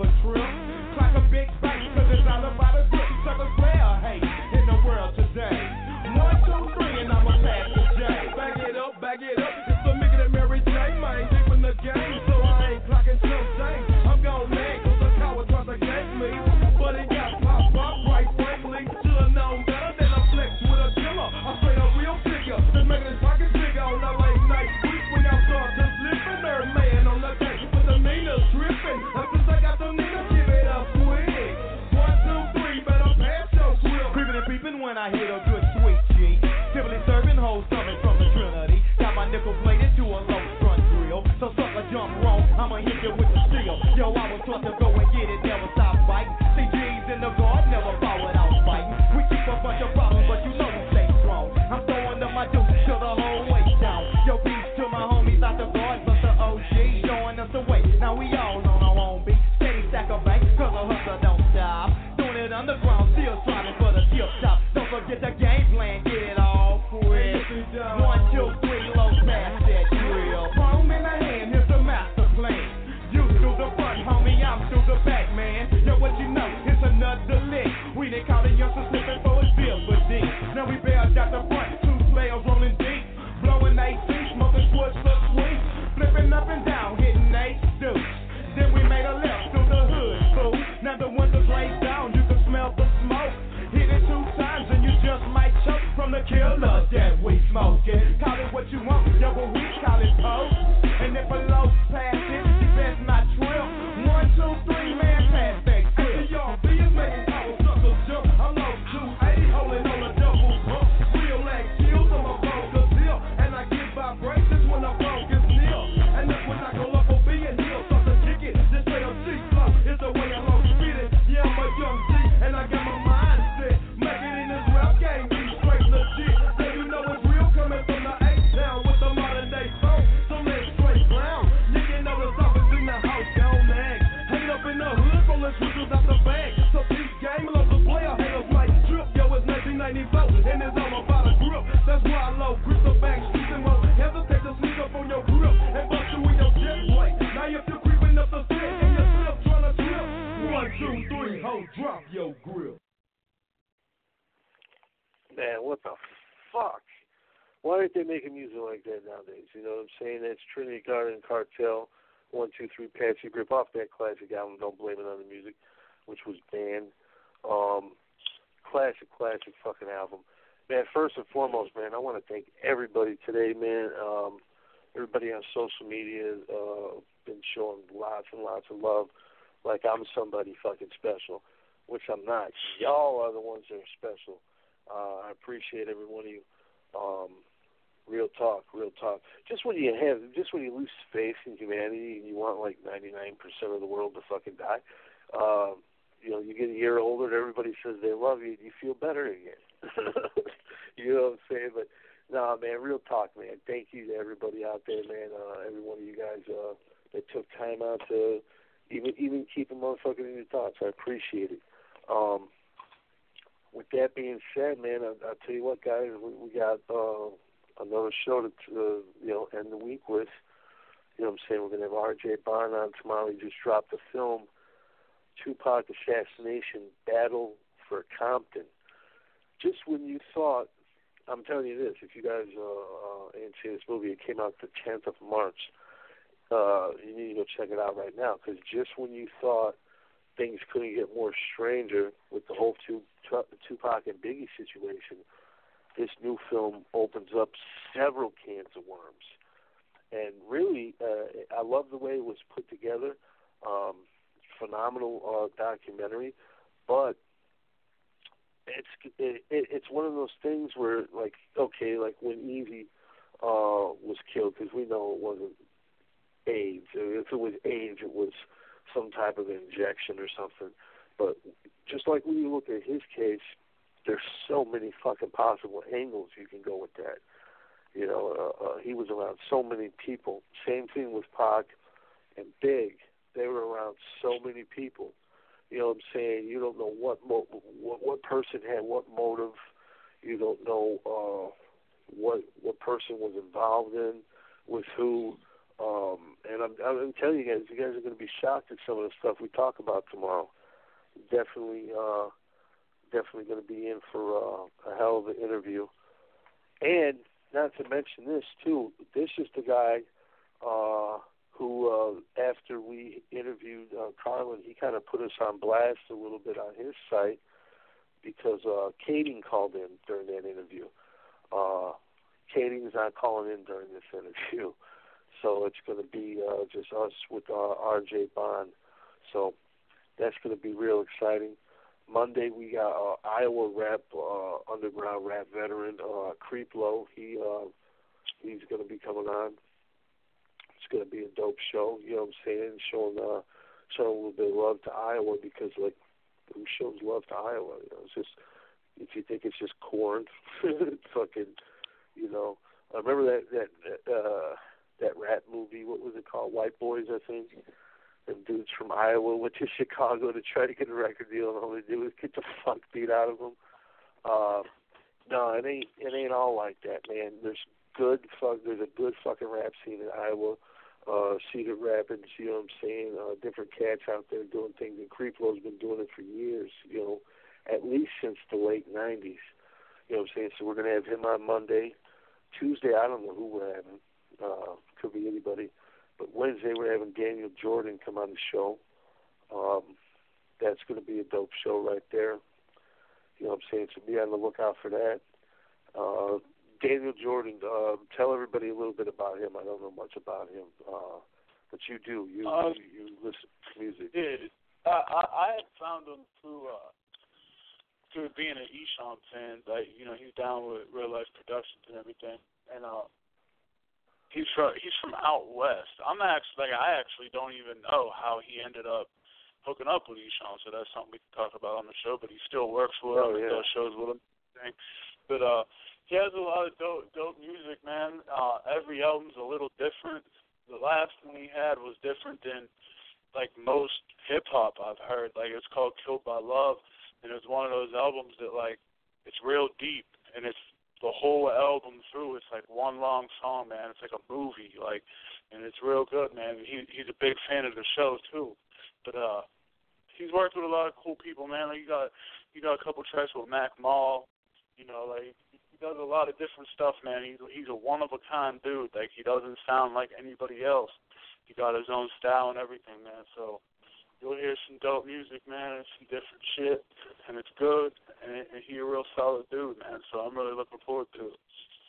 I: a trip. Like a big bank, cause it's all about a grip. Suckers player hate in the world today. One, two, three, and I'ma pass the J. Back it up, back it up. It's the Mickey and Mary J, man. Deep in the game, so I ain't clocking some things. I'm gon' leg, cause the coward tries to get me. But it got popped up, right, frankly. Should've known better than a flex with a killer. I straight a real figure, that's making his pockets bigger on the late night week when y'all start to slipping there, man, on the day. With the Nina tripping, that's since I got the Nina, give it up quick. One, two, three, better pass your grill. Creeping and peeping when I hit a good sweet G. Typically serving hoes coming from the Trinity. Got my nickel plated to a low front grill. So sucker jump wrong, I'ma hit you with the steel. Yo, I was taught to go and get it, never stop fighting. See G's in the guard, never fall without fighting. We keep a bunch of problems, but you know we stay strong. I'm throwing up my dukes till the whole way down. Yo, peace to my homies out the guard, but the O G showing us the way. Now we all on our own beat. Steady stack of bank, cause a hustler don't stop. Doing it underground, still striving for the tip top. Don't forget the game plan, get it all quick. One, two, three, low pass that drill. Chrome in the hand, here's the master plan. You through the front, homie, I'm through the back, man. Yo, what you know, it's another lick. We done caught a youngster slipping for his bill for D. Now we bailed out the front, two players rolling deep. Blowing A C, smoking swoosh, look sweet. Flipping up and down, hitting eight deuce. Then we made a left through the hood, fool. Now the windows laid down, you can smell the smoke. Hit it two times and you just might choke from the killer that we smoking. Call it what you want, yo, but we call it post. And if a low pass it, you best not trip. One, two, three, man, pass that good. Y'all be a man, power suckers jump. I'm low two eighty, holding on a double bump. Real lag kills on my focus deal. And I get vibrations when I focus nil. And that's when I go up for being healed. Something kick it, just straight up cheap flow. It's the way I low spit it. Yeah, I'm a young G, and I got my mind set. Make it in this rap game, be straight legit. So you know it's real coming from the H-Town with the modern day phone. So let's straight ground. Nigga know the office in the house, don't nag. Hang up in the hood, rolling switches out the bag. So peace game, love the player, haters like drip. Yo, it's nineteen ninety-four, and it's all about a grip. That's why I low grip the back streets and won't hesitate to sneak up on your grip and bust you in your jet plate. Now if you're creeping up the set and you're still trying to trip, one, two, three, ho, drop your grip.
E: Man, what the fuck? Why aren't they making music like that nowadays? You know what I'm saying? That's Trinity Garden Cartel, one, two, three, Patsy Grip off that classic album, Don't Blame It on the Music, which was banned. Um, classic, classic fucking album. Man, first and foremost, man, I want to thank everybody today, man. Um, everybody on social media uh, been showing lots and lots of love, like I'm somebody fucking special, which I'm not. Y'all are the ones that are special. Uh, I appreciate every one of you. Um, real talk, real talk. Just when you have, just when you lose faith in humanity and you want like ninety-nine percent of the world to fucking die, uh, you know, you get a year older and everybody says they love you, and you feel better again. You know what I'm saying? But nah, man, real talk, man. Thank you to everybody out there, man. Uh, every one of you guys uh, that took time out to even even keep a motherfucker in your thoughts. I appreciate it. Um, with that being said, man, I, I'll tell you what, guys, we, we got uh, another show to uh, you know end the week with. You know what I'm saying? We're gonna have R J Bond on tomorrow. He just dropped the film Tupac Assassination: Battle for Compton. Just when you thought, I'm telling you this, if you guys uh, uh, ain't seen this movie, it came out the tenth of March. Uh, you need to go check it out right now, because just when you thought things couldn't get more stranger with the whole Tupac and Biggie situation, this new film opens up several cans of worms. And really, uh, I love the way it was put together. Um, phenomenal uh, documentary, but it's it, it's one of those things where, like, okay, like when Eazy uh, was killed, because we know it wasn't AIDS. If it was AIDS, it was some type of injection or something. But just like when you look at his case, there's so many fucking possible angles you can go with that. You know, uh, uh, he was around so many people. Same thing with Pac and Big. They were around so many people. You know what I'm saying? You don't know what mo- what, what person had what motive. You don't know uh, what what person was involved in with who. Um, and I'm, I'm telling you guys, you guys are going to be shocked at some of the stuff we talk about tomorrow. Definitely, uh, definitely going to be in for uh, a hell of an interview. And not to mention this too, this is the guy uh, who, uh, after we interviewed uh, Carlin, he kind of put us on blast a little bit on his site because uh, Kading called in during that interview. Uh, Kading is not calling in during this interview. So it's going to be uh, just us with uh, R J Bond. So that's going to be real exciting. Monday we got uh, Iowa rap, uh, underground rap veteran uh, Creeplo. He uh, he's going to be coming on. It's going to be a dope show. You know what I'm saying? Showing uh, showing a little bit of love to Iowa because like who shows love to Iowa? You know, it's just if you think it's just corn, fucking, you know. I remember that that. Uh, that rap movie, what was it called? White Boys, I think. Them dudes from Iowa went to Chicago to try to get a record deal, and all they do is get the fuck beat out of them. Uh, no, it ain't it ain't all like that, man. There's good fuck. There's a good fucking rap scene in Iowa. Uh, Cedar Rapids, you know what I'm saying? Uh, different cats out there doing things, and Creeplo's been doing it for years. You know, at least since the late nineties. You know what I'm saying? So we're gonna have him on Monday. Tuesday, I don't know who we're having. Uh, could be anybody. But Wednesday we're having Daniel Jordan come on the show. Um, that's going to be a dope show right there. You know what I'm saying? So be on the lookout for that. Uh, Daniel Jordan, uh, tell everybody a little bit about him. I don't know much about him. Uh, but you do. You,
N: uh,
E: you, you listen to music.
N: Yeah, I, I, I had found him through, uh, through being an Esham fan. Like, you know, he's down with Real Life Productions and everything. And, uh, He's from he's from out west. I'm actually like I actually don't even know how he ended up hooking up with Esham, so that's something we can talk about on the show. But he still works with
E: oh,
N: him
E: yeah.
N: and does shows with him. But uh, he has a lot of dope dope music, man. Uh, every album's a little different. The last one he had was different than like most hip hop I've heard. Like it's called Killed by Love, and it's one of those albums that like it's real deep and it's the whole album through, it's like one long song, man. It's like a movie, like, and it's real good, man. He he's a big fan of the show too, but uh, he's worked with a lot of cool people, man. Like you got you got a couple tracks with Mac Mall, you know, like he does a lot of different stuff, man. He's he's a one of a kind dude. Like he doesn't sound like anybody else. He got his own style and everything, man. So you'll hear some dope music, man, and some different shit, and it's good, and, and he's a real solid dude, man, so I'm really looking forward to it.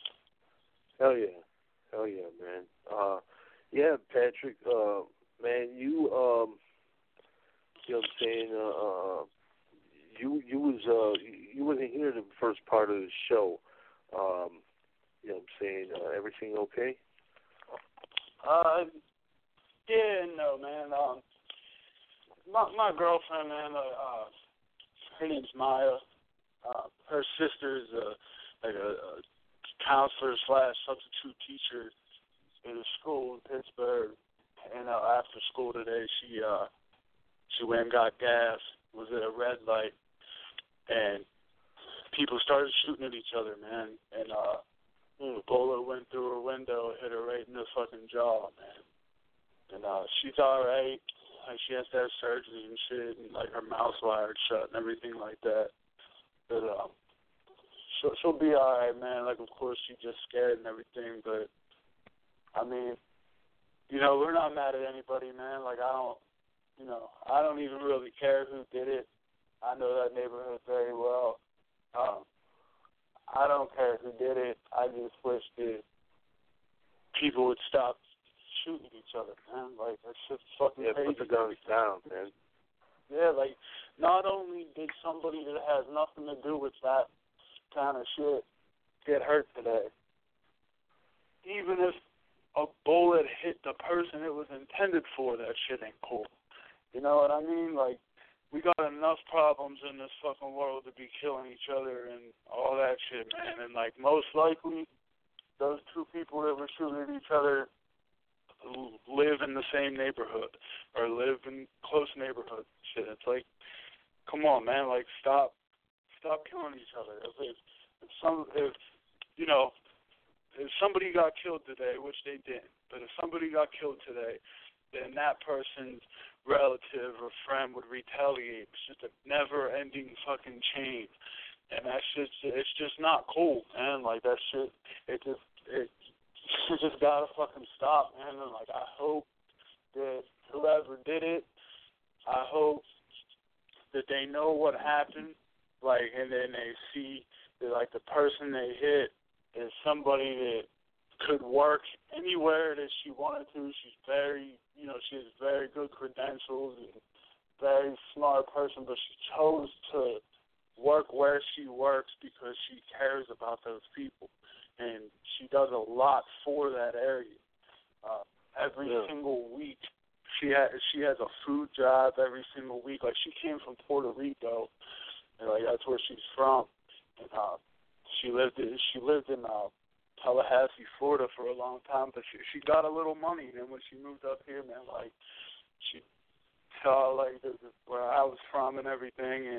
E: Hell yeah. Hell yeah, man. Uh, yeah, Patrick, uh, man, you, um, you know what I'm saying, uh, uh, you, you was, uh, you wasn't here in the first part of the show. Um, you know what I'm saying, uh, everything okay?
N: Uh, yeah, no, man, um, My my girlfriend, man, uh, uh, her name's Maya. Uh, her sister's uh, like a, a counselor slash substitute teacher in a school in Pittsburgh. And uh, after school today, she uh, she went and got gas. Was at a red light, and people started shooting at each other, man. And uh, a bullet went through her window, hit her right in the fucking jaw, man. And uh, she's all right. Like she has to have surgery and shit, and like her mouth's wired shut and everything like that. But um, she'll she'll be all right, man. Like of course she's just scared and everything, but I mean, you know, we're not mad at anybody, man. Like I don't, you know, I don't even really care who did it. I know that neighborhood very well. Um, I don't care who did it. I just wish that people would stop shooting each other, man. Like, that's just fucking
E: yeah,
N: crazy.
E: Put the guns down, man.
N: Yeah, like, not only did somebody that has nothing to do with that kind of shit get hurt today, even if a bullet hit the person it was intended for, that shit ain't cool. You know what I mean? Like, we got enough problems in this fucking world to be killing each other and all that shit, man. And, like, most likely, those two people that were shooting at each other live in the same neighborhood or live in close neighborhoods. Shit, it's like, come on, man, like stop, stop killing each other. If, if, if some, if you know, if somebody got killed today, which they didn't, But if somebody got killed today, then that person's relative or friend would retaliate. It's just a never-ending fucking chain, and that's just it's just not cool, man. Like that shit, it just it, it just gotta fucking stop, man. And like I hope that whoever did it, I hope that they know what happened, like, and then they see that like the person they hit is somebody that could work anywhere that she wanted to. She's very, you know, she has very good credentials and very smart person, but she chose to work where she works because she cares about those people, and she does a lot for that area. Uh, every yeah. single week, she has she has a food job every single week. Like she came from Puerto Rico, and like that's where she's from, and uh, she lived in, she lived in. Uh, Tallahassee, Florida for a long time, but she she got a little money. Then when she moved up here, man, like she saw like the, the, where I was from and everything, and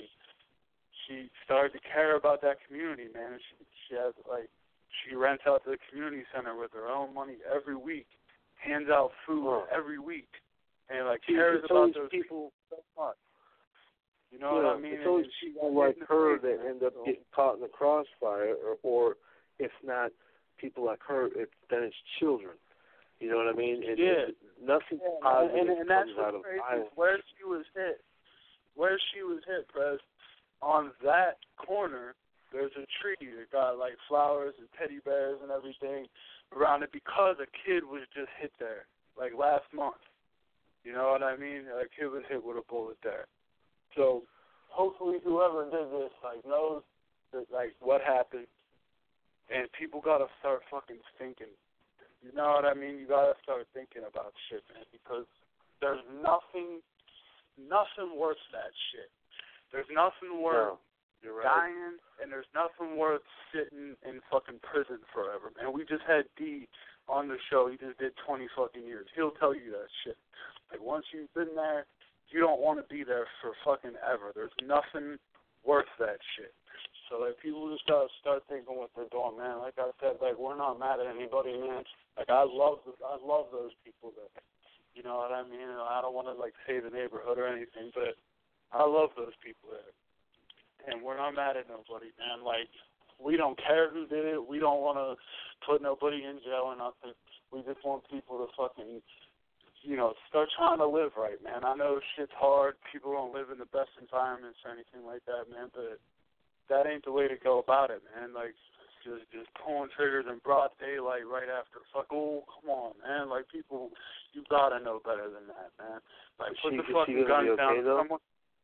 N: she started to care about that community, man. And she she has like she rents out to the community center with her own money every week, hands out food oh. every week, and like cares
E: it's
N: about those
E: people
N: so much. You know
E: yeah,
N: what I mean?
E: It's always
N: and
E: people like her that end up getting caught in the crossfire, or, or if not. People like her, it, then it's children. You know what I mean? It,
N: yeah.
E: It, nothing
N: yeah,
E: positive
N: and, and, and that's
E: comes out of
N: crazy.
E: violence.
N: Where she was hit, where she was hit, Press, on that corner, there's a tree that got like flowers and teddy bears and everything around it because a kid was just hit there, like last month. You know what I mean? A kid was hit with a bullet there. So hopefully whoever did this like knows that like what happened. And people gotta start fucking thinking. You know what I mean? You gotta start thinking about shit, man, because there's nothing, nothing worth that shit. There's nothing worth
E: no, you're right.
N: dying, and there's nothing worth sitting in fucking prison forever, man. We just had D on the show. He just did twenty fucking years. He'll tell you that shit. Like once you've been there, you don't want to be there for fucking ever. There's nothing worth that shit. So like people just gotta start thinking what they're doing, man. Like I said, like we're not mad at anybody, man. Like I love, I love those people that, you know what I mean. I don't want to like say the neighborhood or anything, but I love those people there, and we're not mad at nobody, man. Like we don't care who did it. We don't want to put nobody in jail or nothing. We just want people to fucking, you know, start trying to live right, man. I know shit's hard. People don't live in the best environments or anything like that, man, but that ain't the way to go about it, man. Like, just just pulling triggers in broad daylight right after. Fuck, oh, come on, man. Like, people, you gotta know better than that, man. Like, put
E: she,
N: the fucking guns
E: okay,
N: down. Someone,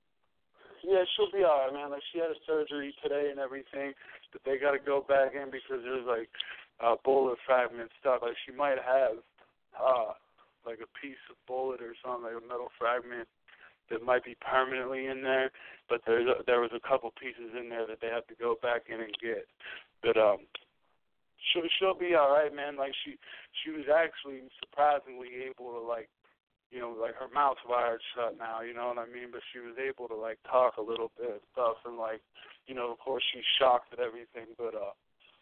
N: yeah, she'll be all right, man. Like, she had a surgery today and everything, but they gotta go back in because there's, like, a bullet fragment stuck. Like, she might have, uh, like, a piece of bullet or something, like a metal fragment that might be permanently in there, but there's a, there was a couple pieces in there that they have to go back in and get. But um, she'll she'll be all right, man. Like she she was actually surprisingly able to like, you know, like her mouth's wired shut now. You know what I mean? But she was able to like talk a little bit and stuff, and like, you know, of course she's shocked at everything, but uh.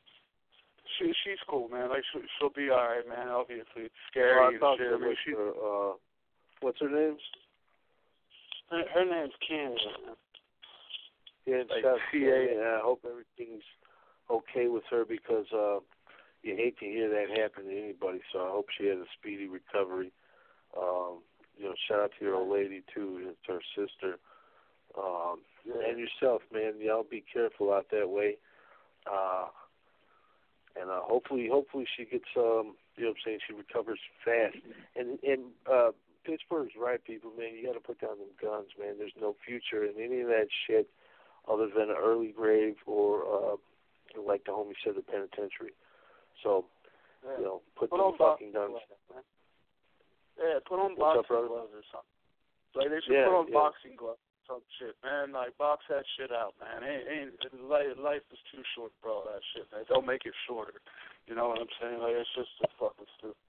N: She she's cool, man. Like she she'll be all right, man. Obviously, it's scary
E: well,
N: and shit. I mean, she,
E: her, uh, what's her name?
N: Her, her name's Candace.
E: Yeah,
N: like
E: C A. And I hope everything's okay with her because uh, you hate to hear that happen to anybody. So I hope she has a speedy recovery. Um, you know, shout out to your old lady too. It's her sister. Um, yeah. And yourself, man. Y'all be careful out that way. Uh, and uh, hopefully, hopefully she gets um, you know what I'm saying, she recovers fast. And and uh, Pittsburgh's right, people, man. You got to put down them guns, man. There's no future in any of that shit other than an early grave or, uh, like the homie said, the penitentiary. So, yeah. you know, put, put them fucking guns.
N: Gloves, yeah, put on
E: What's
N: boxing
E: up,
N: gloves or something. Like they should
E: yeah,
N: put on
E: yeah.
N: boxing gloves or some shit, man. Like box that shit out, man. Ain't, ain't life, life is too short, bro. That shit, man. Don't make it shorter. You know what I'm saying? Like it's just so fucking stupid.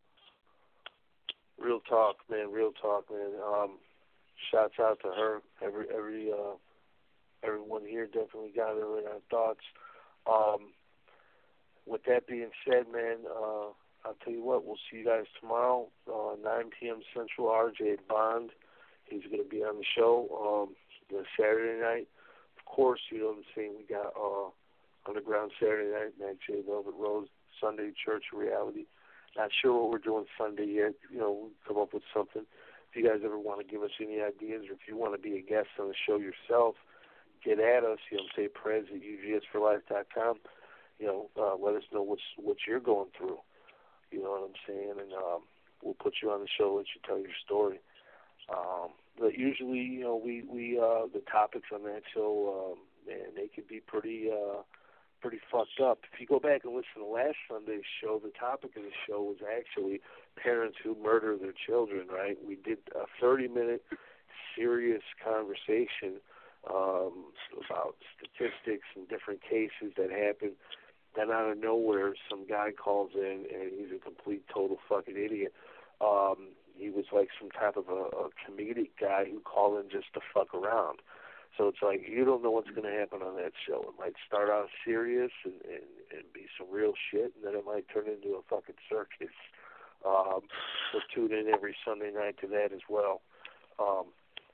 E: Real talk, man. Real talk, man. Um, shouts out to her. Every every uh, everyone here definitely got her in our thoughts. Um, with that being said, man, uh, I'll tell you what, we'll see you guys tomorrow, uh, nine p.m. Central. R J Bond, he's going to be on the show um, the Saturday night. Of course, you know what I'm saying, we got uh, Underground Saturday night, Mac J, Velvet Rose, Sunday, Church of Reality. Not sure what we're doing Sunday yet. You know, we'll come up with something. If you guys ever want to give us any ideas, or if you want to be a guest on the show yourself, get at us. You know what I'm saying, Prez at U G S for life dot com. You know, uh, let us know what's, what you're going through. You know what I'm saying? And um, we'll put you on the show, let you tell your story. Um, but usually, you know, we, we uh, the topics on that show, um, man, they could be pretty uh, pretty fucked up. If you go back and listen to last Sunday's show, the topic of the show was actually parents who murder their children, right? We did a thirty-minute serious conversation um, about statistics and different cases that happened. Then out of nowhere, some guy calls in, and he's a complete, total fucking idiot. Um, he was like some type of a, a comedic guy who called in just to fuck around. So it's like, you don't know what's going to happen on that show. It might start out serious and, and, and be some real shit, and then it might turn into a fucking circus. Um, so tune in every Sunday night to that as well. Um,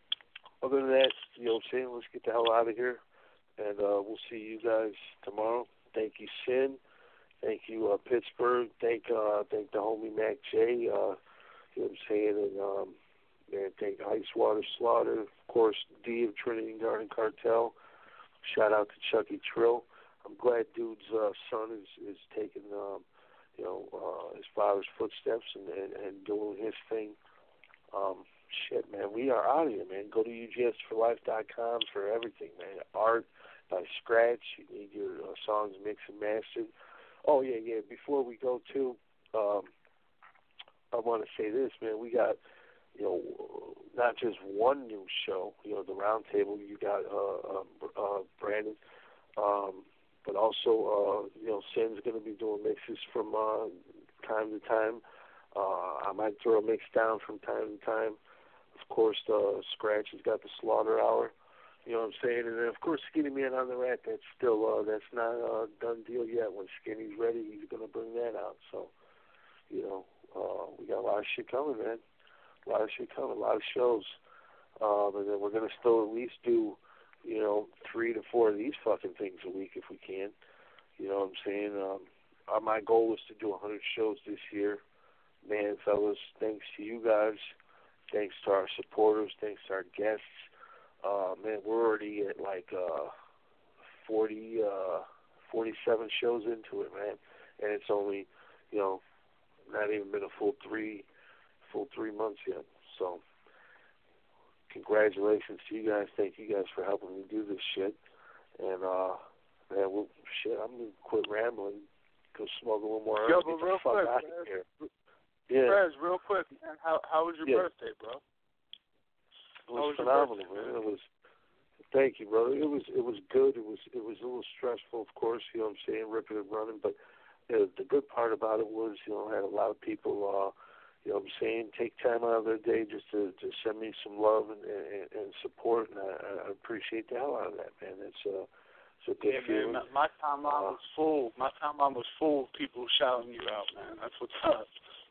E: other than that, you know what I'm saying, let's get the hell out of here, and uh, we'll see you guys tomorrow. Thank you, Sin. Thank you, uh, Pittsburgh. Thank uh, thank the homie Mac J. Uh, you know what I'm saying? And um, man, thank Ice Water Slaughter. Of course, D of Trinity Garden Cartel. Shout out to Chucky Trill. I'm glad dude's uh, son is is taking um, you know uh, his father's footsteps and, and, and doing his thing. Um, shit, man, we are out of here, man. Go to U G S for life dot com for everything, man. Art by Scratch. You need your uh, songs mixed and mastered. Oh, yeah, yeah. Before we go, too, um, I want to say this, man. We got, you know, not just one new show, you know, the Roundtable. You got uh, uh, uh, Brandon, um, but also, uh, you know, Sin's going to be doing mixes from uh, time to time. Uh, I might throw a mix down from time to time. Of course, uh, Scratch has got the Slaughter Hour. You know what I'm saying? And then, of course, Skinny Man on the Rack, that's still, uh, that's not a done deal yet. When Skinny's ready, he's going to bring that out. So, you know, uh, we got a lot of shit coming, man. A lot of shit coming, a lot of shows. Um, and then we're going to still at least do, you know, three to four of these fucking things a week if we can. You know what I'm saying? Um, uh, my goal is to do one hundred shows this year. Man, fellas, thanks to you guys. Thanks to our supporters. Thanks to our guests. Uh, man, we're already at like uh, forty, uh, forty-seven shows into it, man, and it's only, you know, not even been a full three, full three months yet. So, congratulations to you guys. Thank you guys for helping me do this shit. And uh, man, we'll, shit, I'm gonna quit rambling, go smoke a little more.
N: Yo,
E: Get
N: but
E: the
N: real
E: fuck
N: quick,
E: out
N: man.
E: of here. Yeah,
N: Prez, real quick, man. How how was your
E: yeah.
N: birthday, bro?
E: It was phenomenal, man. It was. Thank you, brother. It was it was good. It was it was a little stressful, of course. You know what I'm saying, ripping and running. But uh, the good part about it was, you know, I had a lot of people, uh, you know what I'm saying, take time out of their day just to, to send me some love and, and, and support, and I, I appreciate the hell out of that, man. It's uh, it's a good
N: yeah,
E: feeling.
N: man. My, my timeline uh, was full. My timeline was full of people shouting you out, man. That's what's up.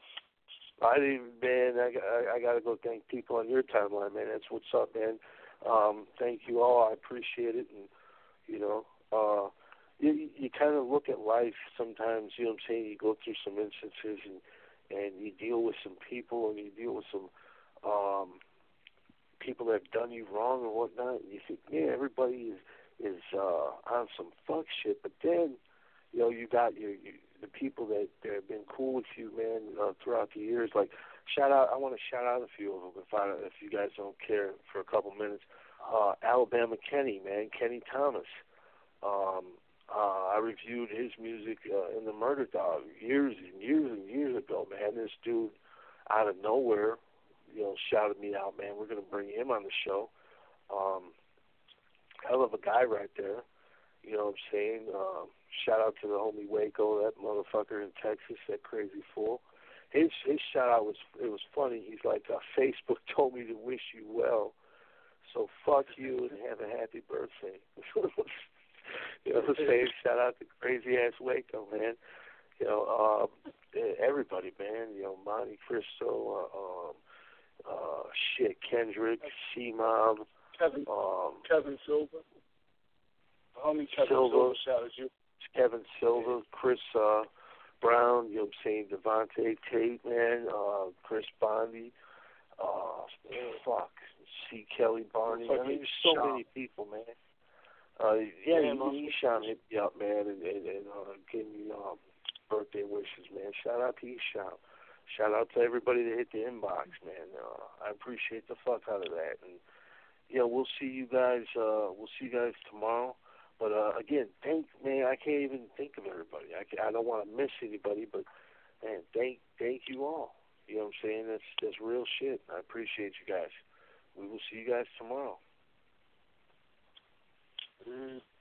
E: I didn't, man. I, I, I got to go thank people on your timeline, man. That's what's up, man. Um, thank you all. I appreciate it. And, you know, uh, you, you kind of look at life sometimes, you know what I'm saying? You go through some instances and, and you deal with some people and you deal with some um, people that have done you wrong or whatnot. And you think, yeah, everybody is, is uh, on some fuck shit. But then, you know, you got your, your the people that, that have been cool with you, man, uh, throughout the years. Like, shout out, I want to shout out a few of them if, I, if you guys don't care for a couple minutes. Uh, Alabama Kenny, man, Kenny Thomas. Um, uh, I reviewed his music uh, in the Murder Dog years and years and years ago, man. This dude, out of nowhere, you know, shouted me out, man. We're going to bring him on the show. Um, hell of a guy right there. You know what I'm saying? Um, shout out to the homie Waco, that motherfucker in Texas, that crazy fool. His his shout out was it was funny. He's like, uh, Facebook told me to wish you well, so fuck you and have a happy birthday. You know what I'm saying? Shout out to crazy ass Waco, man. you know, uh, everybody, man. You know, Monte Cristo, uh, um, uh, shit, Kendrick, C-Mob,
N: Kevin,
E: um,
N: Kevin Silver, homie Kevin
E: Silver,
N: Silver, shout out you.
E: Kevin Silver, Chris uh, Brown, you know what I'm saying, Devontae Tate, man, uh, Chris Bondi, uh, fuck, C. Kelly Barney. I mean, there's so many people, man. Uh, yeah,
N: Yeah,
E: even Eshawn hit me up, man, and, and, and uh, gave me um, birthday wishes, man. Shout out to Eshawn. Shout out to everybody that hit the inbox, man. Uh, I appreciate the fuck out of that. And, yeah, we'll see you guys, uh, we'll see you guys tomorrow. But, uh, again, thank, man, I can't even think of everybody. I, can, I don't want to miss anybody, but, man, thank thank you all. You know what I'm saying? That's, that's real shit. I appreciate you guys. We will see you guys tomorrow.
N: Mm.